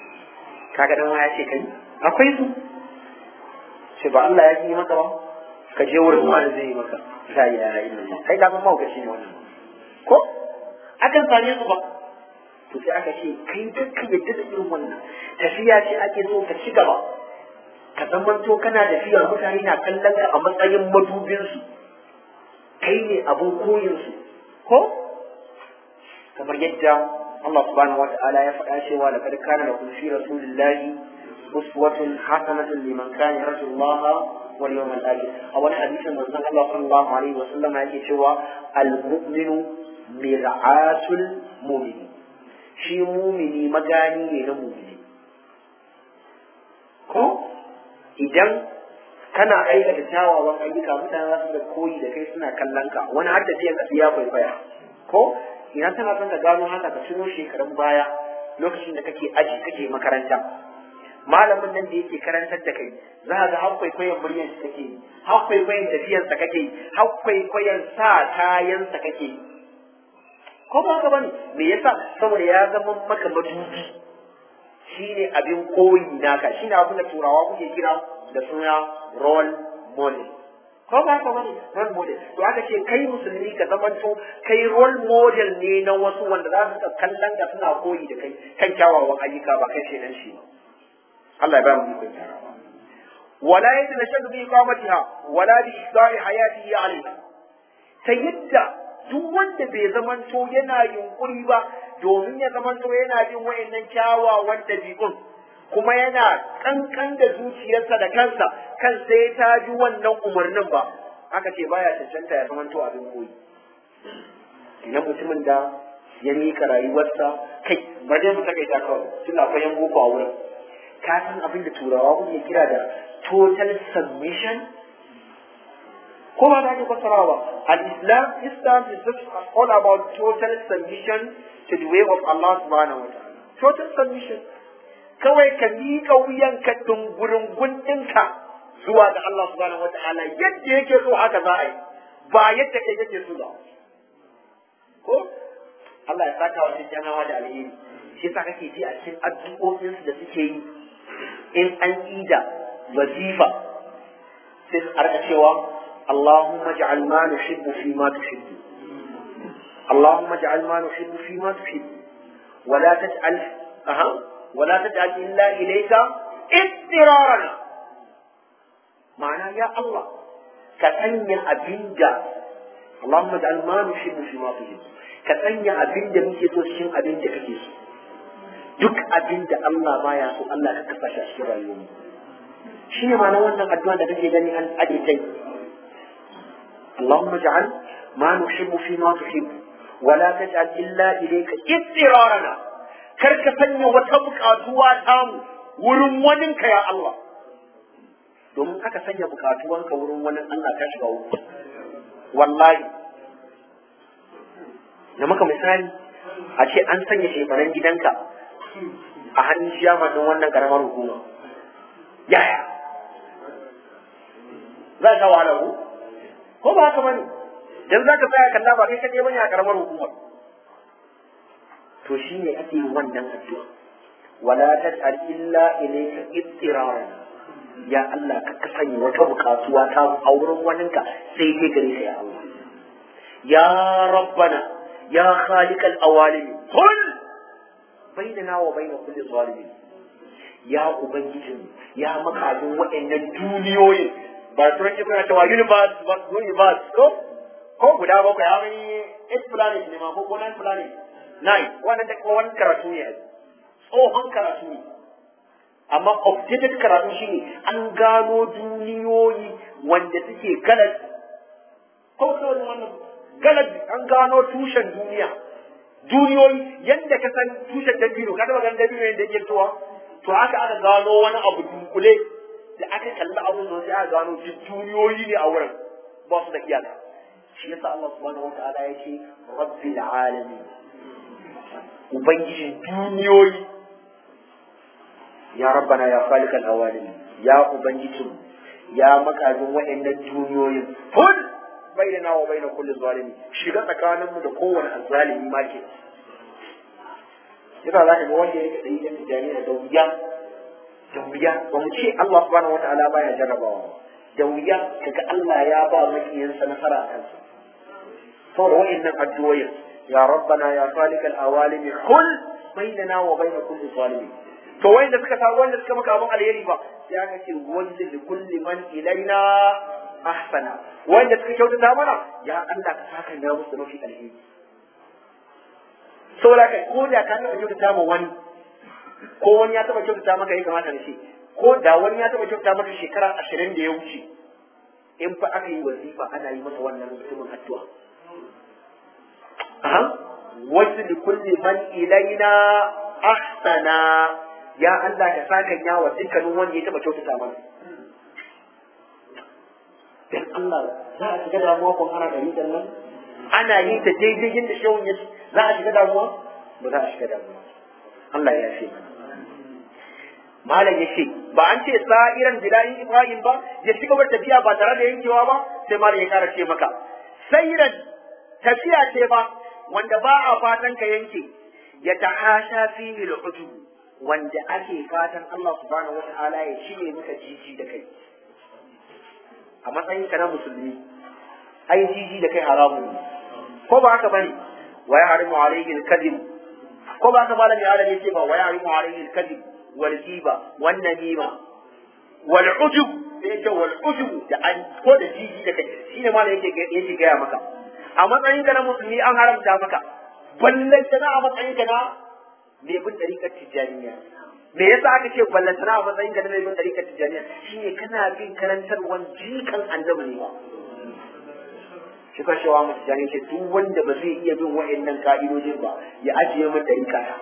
Speaker 1: kaga dan ya ce kai akwai su ce ba Allah ya yi maka ba ka je wurin wani zai yi maka la ilaha illallah kai ka san mahaukaci ne wannan ko akan same su ba to sai aka ce kai dukkan yadda da irin wannan tafiya ce ake so ka ci gaba ka zamanto kana tafiya mutane na kallon ka a matsayin madubinsu kai ne abin koyinsu ko kamar yadda Allah subhanahu wa ta'ala ya faɗa cewa laqad kana lakum fi rasulillahi uswatun hasanatun liman kana yarju Allah wal yawmal akhir a wani hadisin manzon Allah sallallahu alaihi wa sallam yake cewa al mu'minu mir'atul mu'min shi mu'mini magani ne na mu'mini ko idan kana aikata kyawawan ayyuka mutane za su da koyi da kai suna kallon ka wani har da ka ya kwaikwaya ko idan tana son ka gano haka ka tuno shekarun baya lokacin da kake aji kake makaranta malamin nan da yake karantar da kai za ka ga har kwaikwayon muryar sa kake yi har kwaikwayon tafiyar sa kake yi har kwaikwayon sa kayan sa kake yi ko ba ka bane me yasa saboda ya zama maka madubi shine abin koyi naka shine abin da turawa kuke kira da suna role model ko ba ka bane role model to aka ce kai musulmi ka zamanto kai role model ne na wasu wanda za su kallon ka suna koyi da kai kan kyawawan ayyuka ba kai ce nan shi Allah ya ba mu ikon tarawa wala yatanashadu bi iqamatiha wala bi ihda'i hayatihi alayha ta yadda duk wanda bai zamanto yana yunkuri ba domin ya zamanto yana jin wayannan kyawawan dabi'un kuma yana kankan da zuciyarsa da kansa kan sai ta ji wannan umarnin ba aka ce baya cancanta ya zamanto abin koyi idan mutumin da ya mika rayuwarsa kai ba dai mu takaita kawai tun akwai yan boko a wurin ka san abin da turawa kuke kira da total submission ko ba da ake fasarawa al-islam islam is just all about total submission to the way of Allah subhanahu wa ta'ala total submission kawai ka miƙa wuyanka dungurungun ɗinka zuwa ga Allah subhanahu wa ta'ala yadda yake so haka za a yi ba yadda kai yake so ba ko Allah ya saka wa janawa da alheri shi yasa kake ji a cikin addu'o'insu da suke yi in an ida wazifa sai su arka cewa Allahumma ja'al ma nuhibbu fi ma tuhibbu Allahumma ja'al ma nuhibbu fi ma tuhibbu wa la taj'al aha wa la taj'al illa ilayka ittirarana ma'ana ya Allah ka sanya abinda Allahumma ja'al ma nuhibbu fi ma tuhibbu ka sanya abinda muke so cikin abinda kake so duk abin da Allah baya so Allah ka kafa shi a cikin rayuwarmu shi ne ma'anar wannan addu'a da kake gani an ade kai Allahumma ja'al ma nuhibbu fi ma tuhibbu wa la taj'al illa ilayka ittirarana kar ka sanya wata bukatuwa ta mu wurin wani ka ya Allah domin aka sanya bukatuwanka wurin wani Allah ka shiga uku wallahi da maka misali a ce an sanya shefanen gidanka a hannun ciyaman din wannan karamar hukuma yaya za ka wahala ku ko ba haka bane dan za ka tsaya kalla ba kai kaje bane a karamar hukumar to shine ake yin wannan addu'a wala taj'al illa ilayka ittirar ya Allah ka kasance wata bukatuwa ta auren waninka sai dai gare ka ya Allah ya rabbana ya khaliqal awalim kul bainana wa bain kulli zalimin ya ubangijin ya makajin waɗannan duniyoyin ba turanci kuna cewa universe ba universe ko ko guda bakwai how many eight planet ne ma ko nine planet nine wannan da kuma wani karatu ne tsohon karatu ne amma updated karatu shine an gano duniyoyi wanda suke galat ko kawai wannan galat an gano tushen duniya duniyoyi yadda ka san tushen dabino ka taba ganin dabino yadda yake tuwa to haka aka gano wani abu dunkule da aka kalli abun da sai aka gano duniyoyi ne a wurin ba su da iyaka shi yasa Allah subhanahu wataala ya ce rabbil alamin ubangijin duniyoyi ya rabbana ya khaliqal awalin ya ubangijin ya makajin waɗannan duniyoyin kun bainana wa baina kulli zalimi shiga tsakaninmu da kowane azzalimi ma ke yana za ka ga wanda ya rika tsayi da tijani da wuya da wuya ba mu ce Allah subhanahu wataala baya jarrabawa da wuya kaga Allah ya ba makiyansa nasara a kansu saboda wa'annan addu'o'in ya rabbana ya khaliqal awalimi kul bainana wa bain kulli zalimin to wanda suka sa wanda suka maka abun alheri ba sai aka ce wanda li kulli man ilaina ahsana wanda suka kyautata mana ya Allah ka saka ya musu mafi alheri saboda kai ko da ka taba kyautata ma wani ko wani ya taba kyautata maka ya kamata ne shi ko da wani ya taba kyautata maka shekara ashirin da ya wuce in fa aka yi wazifa ana yi masa wannan mutumin addu'a aha wasu li kulli man ilaina ahsana ya Allah ka saka ya wa dukkanin wanda ya taba kyautata mana dan Allah za a shiga damuwa ko ana dari dan nan ana yi ta daidai yadda shawun ya za a shiga damuwa ba za a shiga damuwa Allah ya ce malam ya ce ba an ce sa'iran bilayin ibrahim ba ya ci gaba tafiya ba tare da yankewa ba sai malam ya kara ce maka sa'iran tafiya ce ba wanda ba a fatan ka yanke ya ta'asha fihi al-ujub wanda ake fatan Allah subhanahu wata'ala ya shine maka jiji da kai a matsayin ka na musulmi ai jiji da kai haramun ne ko ba haka bane wa yahrimu alayhi al-kadhib ko ba haka malami Allah ya ce ba wa yahrimu alayhi al-kadhib wal ghiba wan namima wal ujub sai ce wal ujub da an ko da jiji da kai shine malami yake yake gaya maka a matsayin ka na musulmi an haramta maka ballantana a matsayin ka na mai bin dariƙar tijjaniya me yasa aka ce ballantana a matsayin ka na mai bin dariƙar tijjaniya shine kana bin karantarwan jikan annabi ne ba shi ka shawa mu tijjani ce duk wanda ba zai iya bin wa'annan ka'idojin ba ya ajiye min dariƙa ta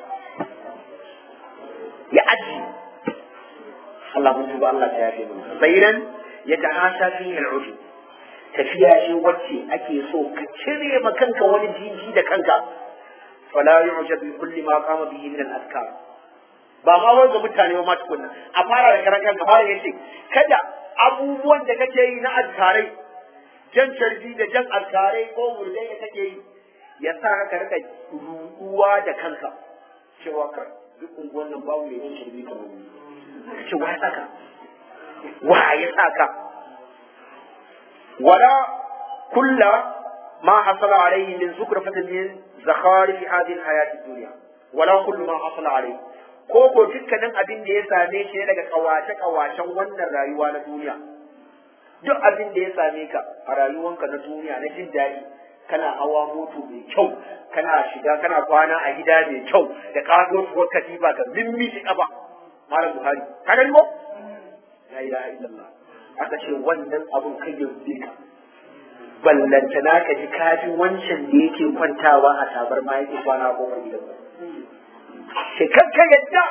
Speaker 1: ya ajiye Allah mun tuba Allah ta yafe mun sayran ya ta'asha fi al-ujub tafiya ce wacce ake so ka cire ma kanka wani jiji da kanka fala yu'jab bi kulli ma qama bihi min al-azkar ba ma wanda mutane ba ma tukunna a fara da karan kanka fara yace kada abubuwan da kake yi na azkarai jan carbi da jan azkarai ko murdai da kake yi ya sa ka rika ruwa da kanka cewa ka duk unguwan nan babu mai jan carbi kamar ni ce wa ya saka wa ya saka ولا كل ما حصل عليه من زخرفة من زخارف هذه الحياة الدنيا ولا كل ما حصل عليه koko dukkanin abin da ya same shi daga kawace kawacen wannan rayuwa na duniya duk abin da ya same ka a rayuwanka na duniya na jin daɗi kana hawa moto mai kyau kana shiga kana kwana a gida mai kyau da kaso tuwar katifa ga mimmi shi kafa malam buhari ka gani ko la ilaha illallah aka ce wannan abun kai ya rufe ka ballanta na ka ji kafin wancan da yake kwantawa a tabar ma yake kwana a kofar gidan sai kanka yadda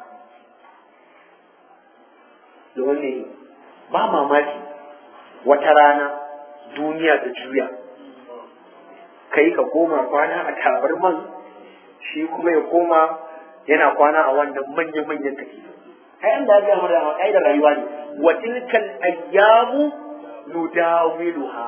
Speaker 1: da wani ba mamaki wata rana duniya da juya kai ka koma kwana a tabar man shi kuma ya koma yana kwana a wannan manya-manyan tafi ai an da ya gama da kai da rayuwa ne wa tilkal ayyamu nudawiluha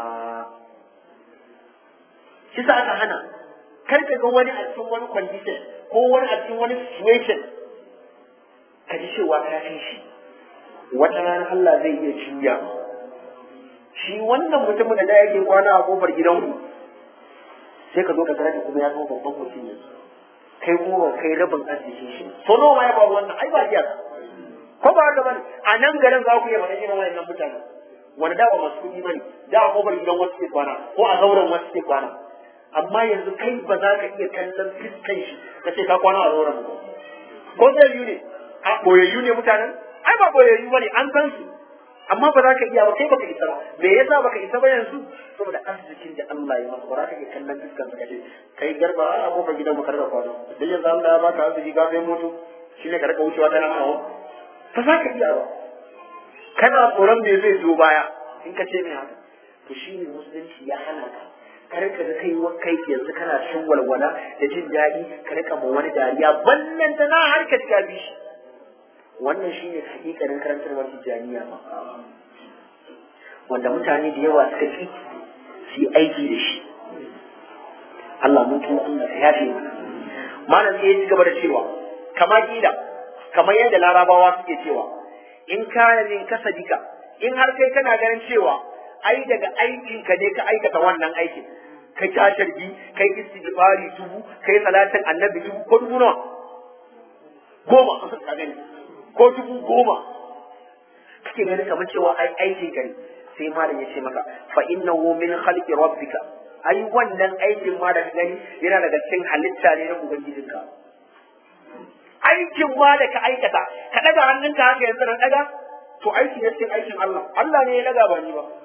Speaker 1: shi sa aka hana kar ka ga wani a cikin wani condition ko wani a cikin wani situation ka ji cewa ka fi shi wata rana Allah zai iya juya shi wannan mutumin da da yake kwana a kofar gidanku sai ka zo ka tarar kuma ya zama babban mutum ne kai kuma kai rabin arziki shi so nawa ya faru wannan ai ba jiya ko ba haka bane a nan garin za ku iya faɗa irin wannan mutane wanda da ba masu kuɗi bane da a kofar gidan wasu ke kwana ko a zauren wasu ke kwana amma yanzu kai ba za ka iya kallon fiskan shi ka ce ka kwana a zauren ba ko zai yi ne a boyayyu ne mutanen ai ba boyayyu bane an san su amma ba za ka iya ba kai baka isa ba me yasa baka isa ba yanzu saboda arzikin da Allah ya maka ba za ka iya kallon fiskan ka ce kai garba a kofar gidan mu karka kwana dan yanzu Allah ya baka arziki ka sai moto shine ka rika wucewa kana hawa ba za ka iya ba kana tsoron me zai zo baya in ka ce mai haka to shi ne musulunci ya hana ka kar ka ga kai kai yanzu kana cin walwala da jin daɗi ka rika ma wani dariya ballan ta na har ka tuka bi shi wannan shi ne hakikanin karantarwar tijjaniya ba wanda mutane da yawa suka ki su yi aiki da shi Allah mun tuna Allah ya yafe malam sai ya ci gaba da cewa kama kila kamar yadda larabawa suke cewa in kana min kasabika in har kai kana ganin cewa ai daga aikin ka ne ka aikata wannan aikin, kai ta sharbi, kai istighfari dubu, kai salatin annabi dubu ko dubu nawa goma ka gani ko dubu goma kake ganin kamar cewa ai aikin ka ne, sai malam ya ce maka fa innahu min khalqi rabbika, ai wannan aikin ma da gani yana daga cikin halitta ne na ubangijinka. Aikin ma da ka aikata ka daga hannunka haka yanzu na daga to aiki ne cikin aikin Allah, Allah ne ya daga ba ni ba,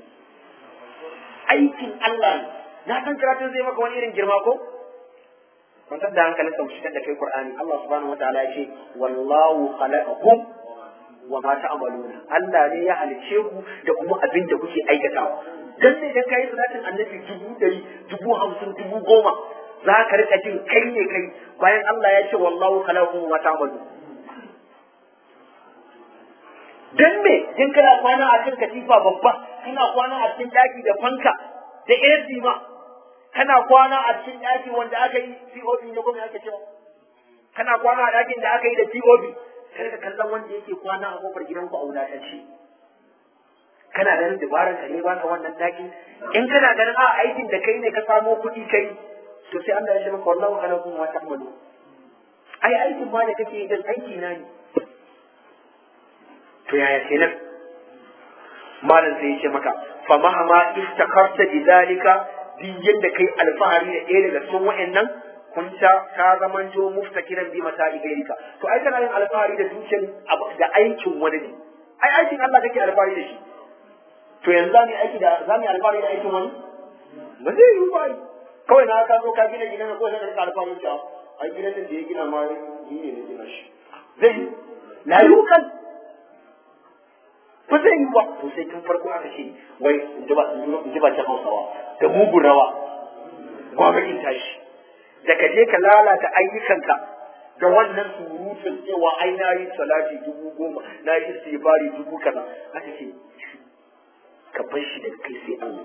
Speaker 1: aikin Allah ne. Na san karatun zai maka wani irin girma ko kwantar da hankalin ka shigar da kai Qur'ani. Allah subhanahu wataala ya ce wallahu khalaqakum wa ma ta'maluna, Allah ne ya halice ku da kuma abin da kuke aikatawa. Dan ne da kai salatin annabi dubu dari dubu hamsin dubu goma za ka rika jin kai ne kai bayan Allah ya ce wallahu khalaqakum wa ta'maluna. Dan me in kana kwana a cikin katifa babba, kana kwana a cikin daki da fanka da A C ma, kana kwana a cikin daki wanda aka yi P O B ne kuma ake cewa, kana kwana a dakin da aka yi da P O B, sai ka kallon wanda yake kwana a kofar gidanku a wulatacce. Kana ganin dabaran ka ne baka wannan daki, in kana ganin a aikin da kai ne ka samo kuɗi kai, to sai Allah ya ce maka wallahu khalaqakum wa ta'malun. Ai aikin ma da kake yi dan aiki na ne. To yaya kenan? Malam sai ya ce maka fa mahama istakarta bidalika, din yadda kai alfahari da ɗaya daga cikin wa'annan kunta ka zamanto muftakiran bi mata'i gairika. To ai kana yin alfahari da dukiyar da aikin wani ne. Ai aikin Allah kake alfahari da shi. To yanzu za mu yi aiki da za mu yi alfahari da aikin wani? Ba zai yi ba. Kawai na ka zo ka gina gidan ko sai ka rika alfahari da ai gidan da ya gina ma ni ne na gina shi. Zai yi la yukan ba zai yi ba. To sai tun farko aka ce wai in ji ba in ji ba ta Hausawa da mugun rawa gwamnatin tashi da ka je ka lalata ayyukanka da wannan surutun cewa ai na yi salati dubu goma na yi istighfari dubu kaza aka ce ka bar shi daga kai sai Allah.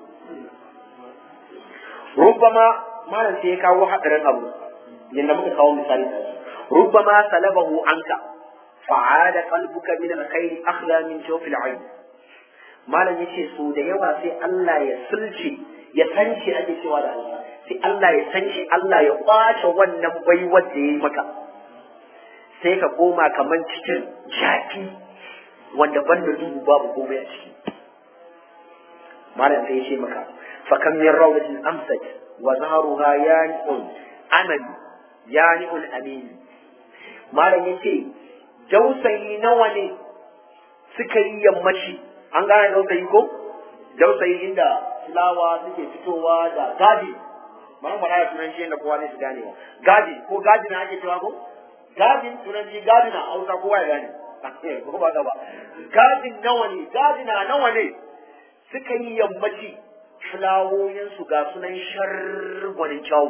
Speaker 1: Rubbama malam sai ya kawo hadarin abu yanda muka kawo misali rubbama salabahu anka fa'ada qalbuka min al-khair akhla min shawf al-ayn. Malam yace so da yawa sai Allah ya sulce ya sanci ake cewa da Allah sai Allah ya sanci Allah ya kwace wannan baiwar da yayi maka sai ka koma kaman cikin jaki wanda banda dubu babu komai a ciki. Malam sai ya ce maka fa kam min rawdatin amsat wa zaharuha yani'un aman yani'un amin. Malam yace dausayi nawa ne suka yi yammaci, an gane dausayi ko dausayi inda fulawa suke fitowa da gadi, bari mu fara tunan shi inda kowa zai su ganewa. Gadi ko gadi na ake cewa ko gadin turanci gadi na Hausa kowa ya gane ko ba ba. Gadin nawa ne gadina nawa ne suka yi yammaci fulawoyinsu ga sunan shargwanin kyawu.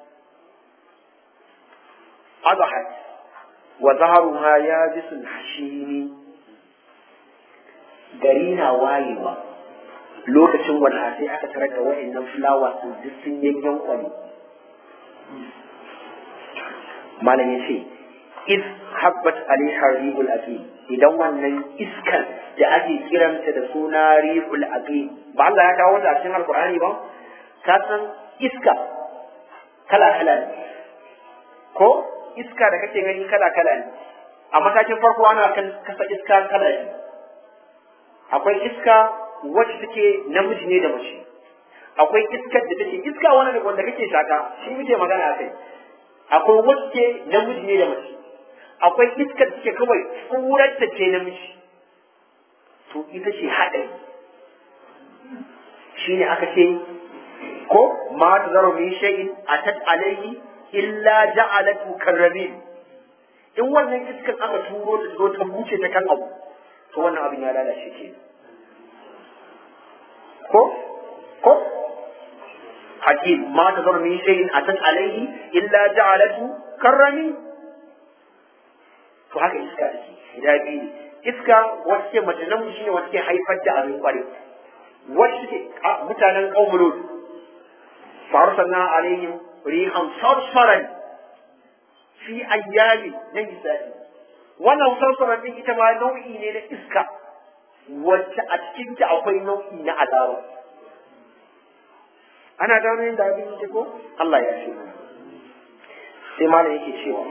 Speaker 1: Azahat wa zaharuha yabisul hashimi, gari na wayewa lokacin wanda sai aka tarar da wa'annan fulawa sun ji sun yanyan kwani. Malam ya ce iz habbat alaiha rihul aqim, idan wannan iskar da ake kiranta da suna rihul aqim ba Allah ya kawo ta a cikin alqur'ani ba, ka san iska kala kala ne ko iska da kake gani kala kala ne. A matakin farko ana kan kasa iska kala ne. Akwai iska wacce take namiji ne da mace, akwai iskar da take iska wani da wanda kake shaka shi muke magana akai. Akwai wacce namiji ne da mace, akwai iskar da take kawai tsurar ta ce namiji, to ita ce haɗari. Shi ne aka ce ko ma ta zaro min shay'in atat alayhi illa ja'alatu karramin. In wannan iskar aka turo ta zo ta buce ta kan abu, to wannan abin ya lalace ke. Ko ko hakim ma ta zaro min shay'in atat alayhi illa ja'alatu karramin. To haka iska take guda biyu. Iska wacce mace namiji shine wacce ke haifar da abin kware, wacce mutanen qaumul lut farsalna alaihim rihan sarsaran fi ayyami na misali. Wannan sarsaran din ita ma nau'i ne na iska wacce a cikinta akwai nau'i na azaba. Ana gano yadda abin yake ko? Allah ya ce mana. Sai malam yake cewa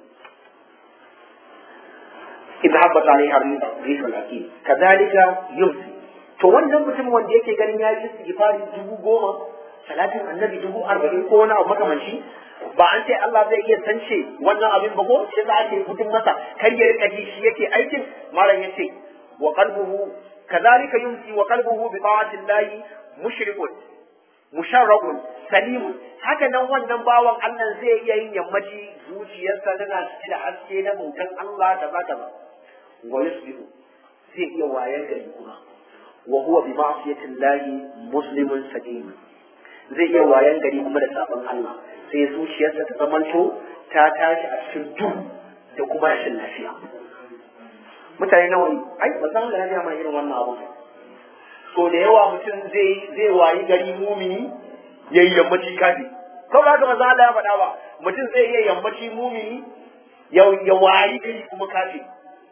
Speaker 1: idh habbat alaiha rih al-aqim kadhalika yumsi. To wannan mutum wanda yake ganin ya yi istighfari dubu goma, salatin annabi dubu arba'in ko wani abu makamanci, ba an ce Allah zai iya tance wannan abin ba ko sai za a ce gudun masa kar ya rika ji shi yake aikin. Malam yace wa qalbuhu kadhalika yumsi wa qalbuhu bi ta'ati llahi mushrikun musharrabun salimun. Haka nan wannan bawan Allah zai iya yin yammaci zuciyarsa tana cike da haske na bautan Allah da ba ba wa yusbihu zai iya wayan gari kuma wa huwa bi ma'siyati llahi muslimun sadim. Zai iya wayan gari kuma da sabon Allah sai zuciyarsa ta zamanto ta tashi a cikin duhu da kuma rashin lafiya. Mutane nawa ai ba san da ya ma irin wannan abu. So da yawa mutum zai zai wayi gari mumini yayi yammaci kafi. Ko ba ga manzo Allah ya faɗa ba, mutum zai iya yammaci mumini ya ya wayi gari kuma kafi.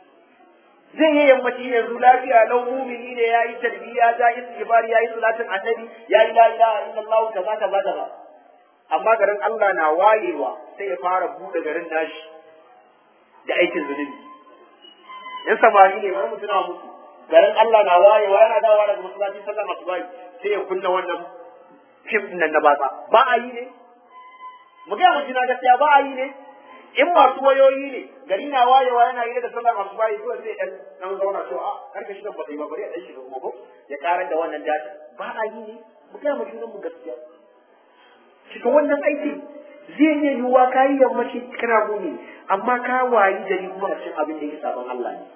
Speaker 1: Zai yi yammaci yanzu lafiya lau mumini ne yayi tarbiya ya yi istighfar ya yi salatin annabi ya yi la ilaha illallah kaza kaza kaza. Amma garin Allah na wayewa sai ya fara bude garin nashi da aikin zunubi. Yan samari ne wani mutuna musu garin Allah na wayewa yana dawowa daga masallaci sallar asuba sai ya kunna wannan fim din nan na batsa. Ba a yi ne? Mu ga mu jina gaskiya ba a yi ne? In masu wayoyi ne gari na wayewa yana yi da sallar asuba yi zuwa sai dan dan zauna to a karka shi da ba ba bari a dan shiga kuma ko ya karar da wannan data. Ba a yi ne? Mu ga mu jina mu gaskiya. Cikin wannan aiki zai iya yiwuwa ka yi yammaci kana gumi amma ka wayi gari kuma a cikin abin da yake sabon Allah ne.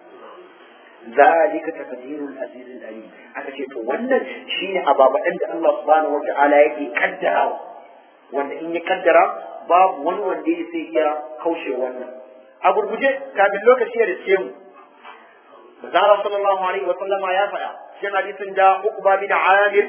Speaker 1: Zalika taqdirul azizul alim. Aka ce to wannan shine ababadan da Allah subhanahu wata'ala yake kaddarawa, wanda in ya kaddara babu wani wanda ya sai iya kaushe wannan. A gurguje kafin lokaci ya riske mu, Manzo sallallahu alaihi wa sallama ya faɗa cikin hadisin da Uqba bin Amir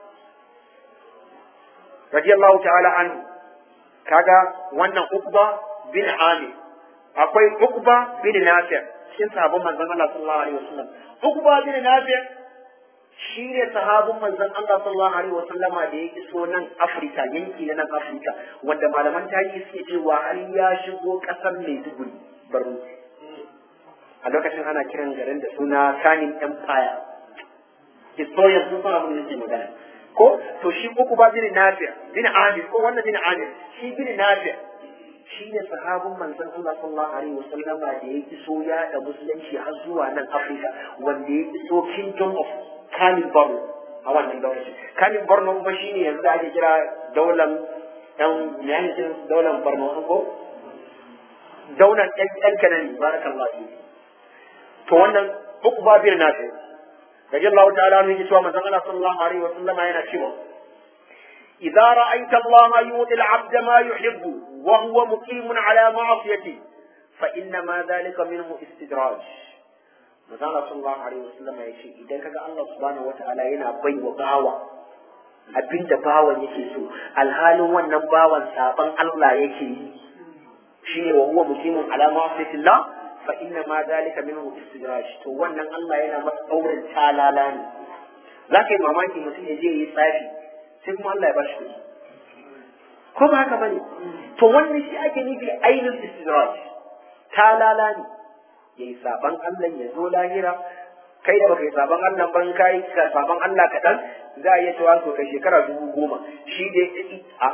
Speaker 1: radiyallahu ta'ala anhu. Kaga wannan Uqba bin Amir, akwai Uqba bin Nafi' cikin sahabban manzon Allah sallallahu alaihi wasallam. Uqba bin Nafi' shi ne sahabban manzon Allah sallallahu alaihi wasallama da ya iso nan Afirka, yanki na nan Afirka, wanda malaman tarihi suke cewa har ya shigo kasar Maiduguri, Borno. A lokacin ana kiran garin da suna Kanin Empire. Historian sun fara mun nake magana. Ko to shi Uqba bin Nafi' bin Amir ko wannan bin Amir, shi bin Nafi' shi ne sahabin manzon Allah sallallahu alaihi wasallam da ya iso ya da musulunci har zuwa nan Afirka, wanda ya iso Kingdom of Kanin Borno a wannan lokacin. Kanin Borno kuma shi ne yanzu da ake kira daular ɗan yankin daular Borno ko daular ɗan Kanani, barakallahu fi. To wannan Uqba bin Nafi' radiyallahu ta'ala anhu yake cewa manzon Allah sallallahu alaihi wasallam yana cewa idza ra'aita Allah yu'ti al-'abda ma yuhibbu wa huwa muqimun ala ma'siyati fa inna ma dhalika minhu istidraj. Manzon Allah sallallahu alaihi wasallam yace idan kaga Allah subhanahu wata'ala yana baiwa bawa abinda bawan yake so, alhalin wannan bawan saban Allah yake yi, shine wa huwa muqimun ala ma'siyati Allah fa inna ma dhalika minhu istidraj. To wannan Allah yana masa auren talala ne. Zaka yi mamaki mutum ya je yi tsafi sai kuma Allah ya bashi kuɗi, ko ba haka bane? To wannan shi ake nufi ainihin istidraj, talala ne. Yayi saban Allah ya zo lahira, kai da baka yi saban Allah ban kai ka saban Allah kaɗan za a iya cewa to kai shekara dubu goma shi dai a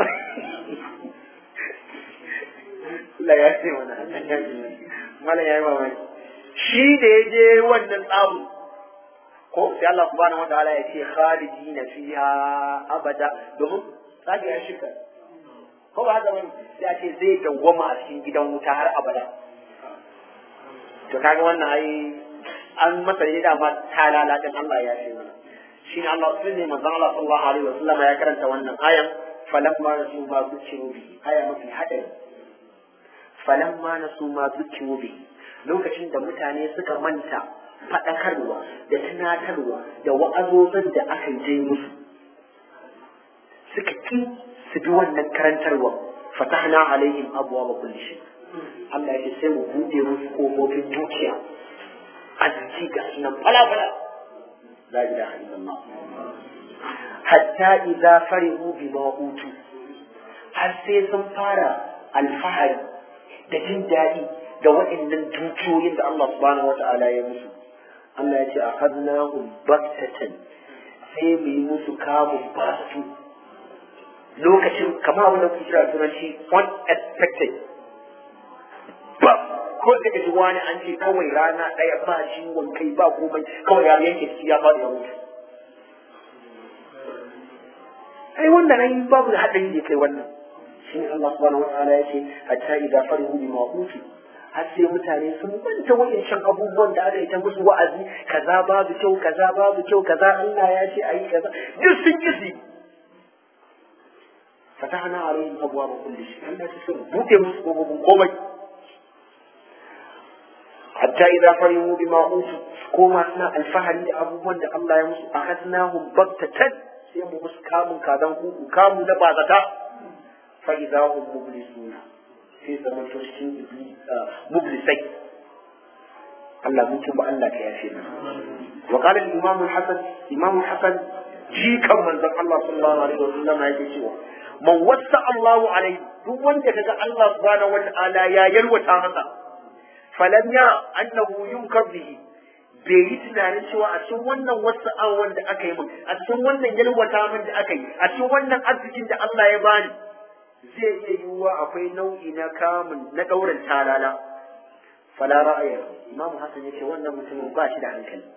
Speaker 1: Allah ya ce mana mala yayi mamaki shi da ya je wannan tsabu ko sai Allah subhanahu wataala ya ce khalidina fiha abada, domin tsage ya shika ko ba haka bane, sai a ce zai dawwama a cikin gidan wuta har abada. To kaga wannan ai an masa ne da ma talala dan Allah ya ce mana shine Allah sunne manzon Allah sallallahu alaihi wasallam ya karanta wannan ayan falamma nasu ma zukiru bi, aya mafi hadari. Falamma nasu ma zukiru bi, lokacin da mutane suka manta faɗakarwa da tunatarwa da wa'azozin da aka yi musu, suka ki su bi wannan karantarwa, fatahna alaihim abwaaba kulli shay. Allah ya ce sai mu buɗe musu kofofin dukiya, arziki ga sunan falafala la ilaha illallah hatta idza farihu bima utu har sai sun fara alfahari da jin daɗi da waɗannan dukiyoyin da Allah subhanahu wata'ala ya musu Allah ya ce akhadnahum baktatan sai mu yi musu kamun basu lokacin kamar abin da kuke kira turanci unexpected ba ko da kaji wani an ce kawai rana ɗaya ba ciwon kai ba komai kawai ya yanke ciki ya faɗi ya mutu ai wannan ai babu da haɗari ne kai wannan shi ne Allah subhanahu wa ta'ala ya ce hatta idza farihu bima utu har sai mutane sun manta wayancan abubuwan da aka yi ta musu wa'azi kaza babu kyau kaza babu kyau kaza Allah ya ce ayi kaza duk sun kisi fatahna alaihim abwaaba kulli shay Allah ya sun buɗe musu kofofin komai hatta idza farihu bima utu koma suna alfahari da abubuwan da Allah ya musu akhadnahum baktatan sai mu musu kamun kadan kuku kamu na bazata fa idza hum mublisuna sai zaman to cikin mublisai Allah mun tuba Allah ka yafe mu wa qala al-imam al-hasan imam al-hasan ji kan manzon Allah sallallahu alaihi wasallam yake cewa man wassa Allahu alaihi duk wanda kaga Allah subhanahu wa ta'ala ya yalwata masa falam ya annahu yunkar bihi bai yi tunanin cewa a cikin wannan wasu awon da aka yi min a cikin wannan yalwata min da aka yi a cikin wannan arzikin da Allah ya bani zai iya yiwuwa akwai nau'i na kamun na ɗaurin talala fala ra'ayar imam hasan yace wannan mutumin ba shi da hankali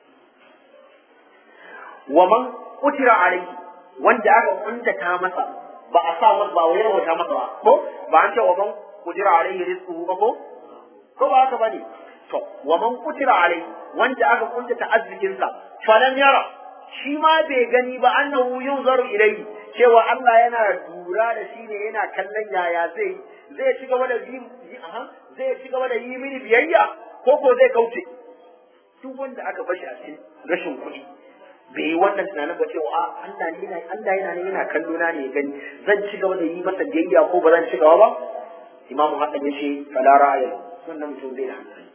Speaker 1: wa man utira alayhi wanda aka kuntata masa ba a sa masa ba wai wata masa ba ko ba an ce wa man utira alayhi rizquhu ba ko ko ba haka bane to wa man utira alayhi wanda aka kuntata arzikin sa falan yara shi ma bai gani ba annahu yunzaru ilayhi cewa Allah yana dura da shi ne yana kallon yaya zai zai ci gaba da yi aha zai ci gaba da yi mini biyayya ko ko zai kauce duk wanda aka bashi a cikin rashin kuɗi bai yi wannan tunanin ba cewa Allah ne yana Allah yana ne yana kallo na ne gani zan ci gaba da yi masa biyayya ko ba zan ci gaba ba imamu hasan yace fala ra'ayi wannan mutum bai da hankali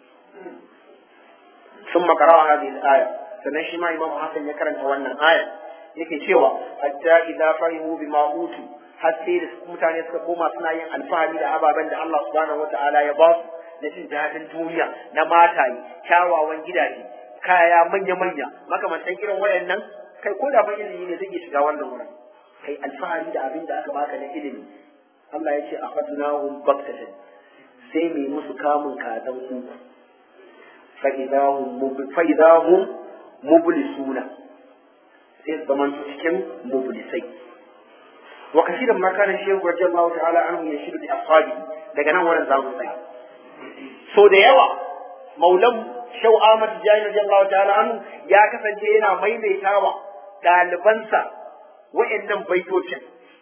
Speaker 1: ثم قرأ هذه الآية sannan shi ma imamu hasan ya karanta wannan aya yake cewa hatta idza farihu bima utu har sai da mutane suka koma suna yin alfahari da ababen da Allah subhanahu wataala ya ba su na jin daɗin duniya na mataye kyawawan gidaje kaya manya manya makamantan irin waɗannan kai ko da ban ilimi ne zai iya shiga wannan wurin kai alfahari da abin da aka baka na ilimi Allah ya ce akhadnahum baktatan sai mai musu kamun kadan ku fa idahum fa idahum mublisuna sai zaman cikin mublisai wa kashiran ma kana shehu radiyallahu ta'ala anhu yashiru bi ashabi daga nan wurin zamu tsaya so da yawa maulan shau Ahmad Jani radiyallahu ta'ala anhu ya kasance yana maimaitawa dalibansa wa'annan baitocin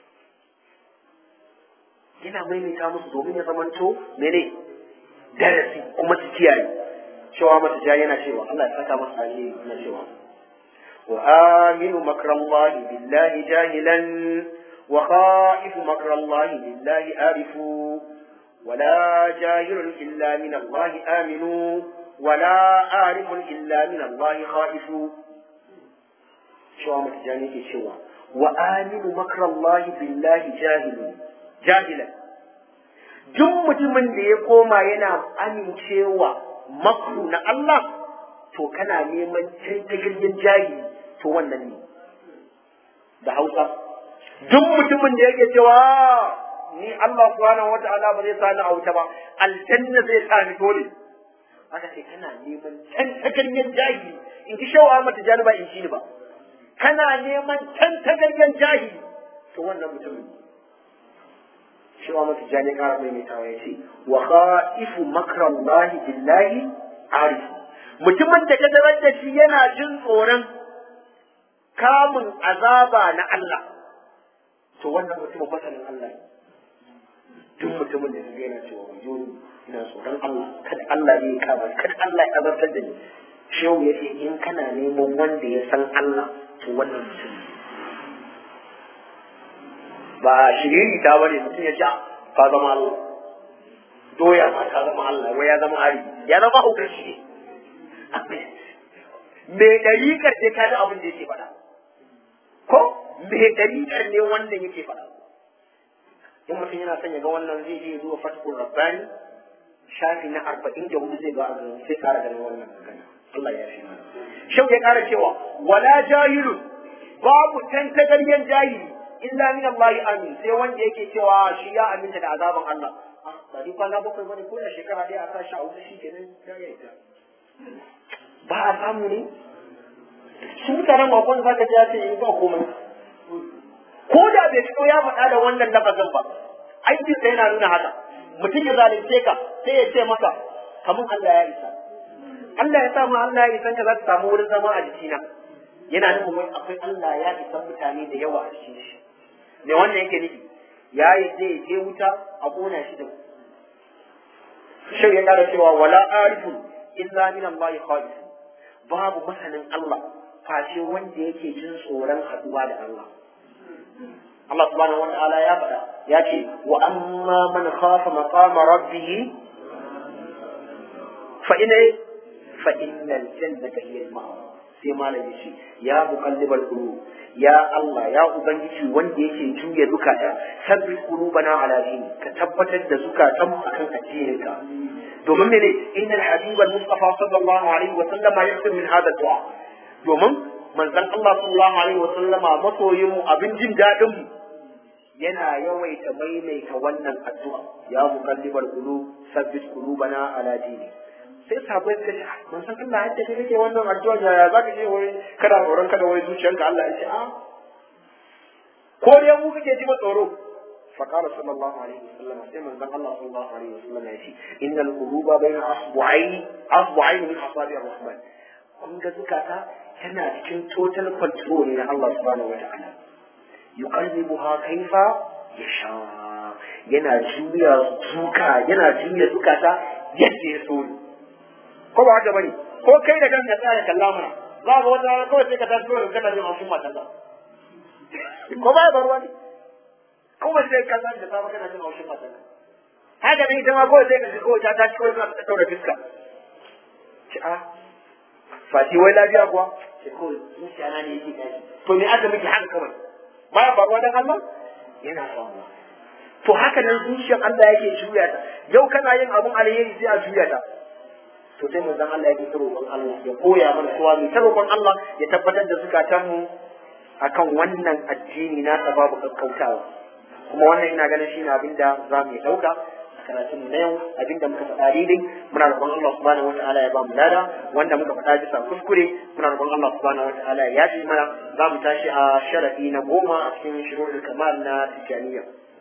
Speaker 1: yana maimaita musu domin ya zamanto mene darasi kuma su kiyaye shau Ahmad Jani yana cewa Allah ya saka masa alheri na cewa وآمن مكر الله بالله جاهلا وخائف مكر الله بالله آرف ولا جاهل إلا من الله آمن ولا آرف إلا من الله خائف شو عم تجاني في شو وآمن مكر الله بالله جاهل جاهلا جمة من يقوم ينا أمن شوى مكر الله to kana neman tantagaryen jahili to wannan ne da Hausa duk mutumin da yake cewa ni Allah subhanahu wata'ala ba zai sa ni auta ba aljanna zai sa ni dole haka sai kana neman tantagaryen jahili in ki shawa mata janiba in shi ni ba kana neman tantagaryen jahili to wannan mutumin shawa mata jani kara mai metawa yace wa khaifu makrallahi billahi arifu mutumin da ka tarar da shi yana jin tsoron kamun azaba na Allah to wannan mutumin masanin Allah ne duk mutumin da zai yana cewa yo ina tsoron Allah kada Allah ne ya kama kada Allah ya azabtar da ni shehu ya ce in kana neman wanda ya san Allah to wannan mutum ba shiriri ta bane mutum ya ce ka zama Allah doya ma ta zama Allah wai ya zama ari ya zama hukar shi me dariƙar ce ka ji abin da yake faɗa ko me dariƙar ne wannan yake faɗa in mutum yana son ya ga wannan zai je zuwa fatkul rabbani shafi na arba'in da hudu zai ga sai ƙara ganin wannan magana Allah ya fi mana shau ya ƙara cewa wala jahilun babu tantagaryen jahili illa min Allah amin sai wanda yake cewa shi ya aminta da azaban Allah ba ni kwana bakwai bane ko da shekara ɗaya a sa shi a wuta shi kenan ya yi ba a samu ne su mutanen makon za ka ji ya ce in ba komai ko da bai fito ya faɗa da wannan lafazin ba aikin sa yana nuna haka mutum ya zalunce ka sai ya ce maka kamun Allah ya isa Allah ya samu Allah ya isa ka za ta samu wurin zama a jikina yana nufin wai akwai Allah ya isa mutane da yawa a cikin shi me wannan yake nufi ya yi zai je wuta a kona shi da shi ya kara cewa wala arifu illa min Allah khaif babu masanin Allah fashe wanda yake jin tsoron haduwa da Allah Allah subhanahu wa ta'ala ya faɗa ya ce wa amma man khafa maqama rabbih fa inna fa innal jannata hiya al-ma'wa sai malami shi ya muqallibal qulub ya Allah ya ubangiji wanda yake juya zukata sabbi qulubana ala dini ka tabbatar da zukatan mu akan addininka domin mene innal habiba al-mustafa sallallahu alaihi wa sallama yasir min hada du'a domin manzon Allah sallallahu alaihi wa sallama masoyin mu abin jin dadin mu yana yawaita maimaita wannan addu'a ya muqallibal qulub sabbit qulubana ala dini sai sabai suka ce mun san Allah yadda kai kake wannan addu'a ya za ka ce wai kada tsoron kada wai zuciyanka Allah ya ce a ko dai mu kake ji ma tsoro fa qala sallallahu alaihi wasallam sai manzon Allah sallallahu alaihi wasallam ya ce innal quluba bayna asbu'ain asbu'ain min asabi'ir rahman kun ga zukata tana cikin total control ne na Allah subhanahu wata'ala yuqallibuha kaifa yasha yana juya zuka yana juya zukata yadda ya so ko ba haka bane ko kai da kanka tsaya kalla mana za ga wata rana kawai sai ka tashi kawai kana jin haushin matan ka ko ba ba ruwa ne kawai sai ka tashi da safe kana jin haushin matan ka haka ne ita ma kawai sai ka ji kawai ta tashi kawai tana ta daura fiska ci a fati wai lafiya kuwa ce kawai zuciya na ne yake tashi to me aka miki haka kawai ba ya faruwa dan Allah yana faruwa to haka nan zuciyar Allah yake juya ta yau kana yin abun alheri sai a juya ta to sai manzon Allah ya ji roƙon Allah ya koya mana cewa mu ta roƙon Allah ya tabbatar da zukatan mu akan wannan addini na babu kakkautawa kuma wannan ina ganin shine abinda za mu yi dauka a karatun na yau abinda muka faɗa daidai muna roƙon Allah subhanahu wataala ya ba mu lada wanda muka faɗa bisa kuskure muna roƙon Allah subhanahu wataala ya yafi mana za mu tashi a sharadi na goma a cikin shuruɗul kamal na tijaniya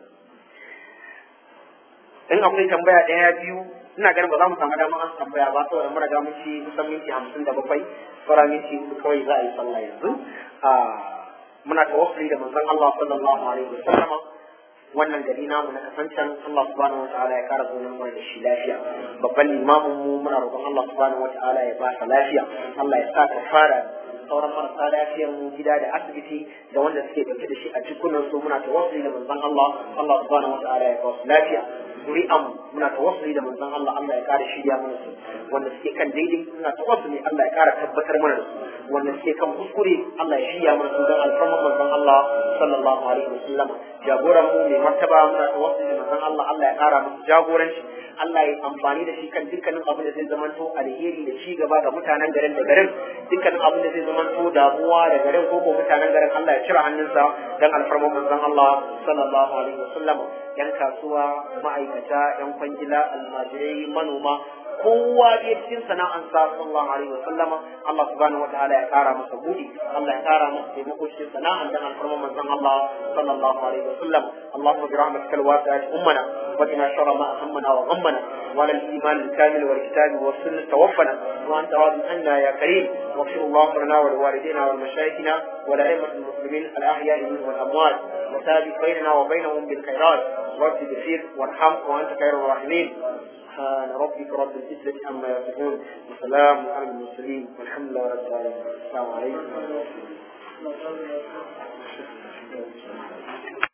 Speaker 1: in akwai tambaya ɗaya biyu ina ganin ba za mu samu damar an tambaya ba saboda mun riga mun ci kusan minti hamsin da bakwai sauran minti uku kawai za a yi sallah yanzu muna tawassuli da manzon Allah sallallahu alaihi wa sallam wannan gari namu na kasancan Allah subhanahu wa ta'ala ya kara zonin mana da shi lafiya babban limamin mu muna roƙon Allah subhanahu wa ta'ala ya ba sa lafiya Allah ya sa ka fara sauran marasa lafiyar mu gida da asibiti da wanda suke dauke da shi a jikunan su muna tawassuli da manzon Allah Allah subhanahu wa ta'ala ya ba su lafiya zuri'an muna tawassuli da manzon Allah Allah ya kara shirya mana su wanda suke kan daidai muna tawassuli Allah ya kara tabbatar mana da su wanda suke kan kuskure Allah ya shirya mana su don alfarman manzon Allah sallallahu alaihi wasallam jagoran mu mai martaba muna tawassuli da manzon Allah Allah ya kara musu jagoranci Allah ya amfani da shi kan dukkanin abin da zai zamanto alheri da ci gaba ga mutanen garin da garin dukkanin abin da zai zamanto damuwa da garin ko ko mutanen garin Allah ya cire hannunsa dan alfarman manzon Allah sallallahu alaihi wasallam yan kasuwa ma'aikata yan kwangila almajirai manoma kowa dai cikin sana'ansa sallallahu alaihi wa sallama Allah subhanahu wa ta'ala ya kara masa budi Allah ya kara masa taimako cikin sana'an dan alfarman manzon Allah sallallahu alaihi wa sallam Allahumma bi rahmatikal wasi'ati ummana wa qina sharra ma ahammana wa ghammana wa lil iman al kamil wal kitab was sunnah tawaffana wa anta radin anna ya karim wa fi Allahumma lana wa liwalidina wa mashayikhina wa la'immatil muslimin al ahya'i minhum wal amwat wa tabi bainana wa bainahum bil khairat رب بخير وارحم وانت خير الراحمين سبحان ربك رب العزة عما يصفون وسلام على المرسلين والحمد لله رب العالمين السلام عليكم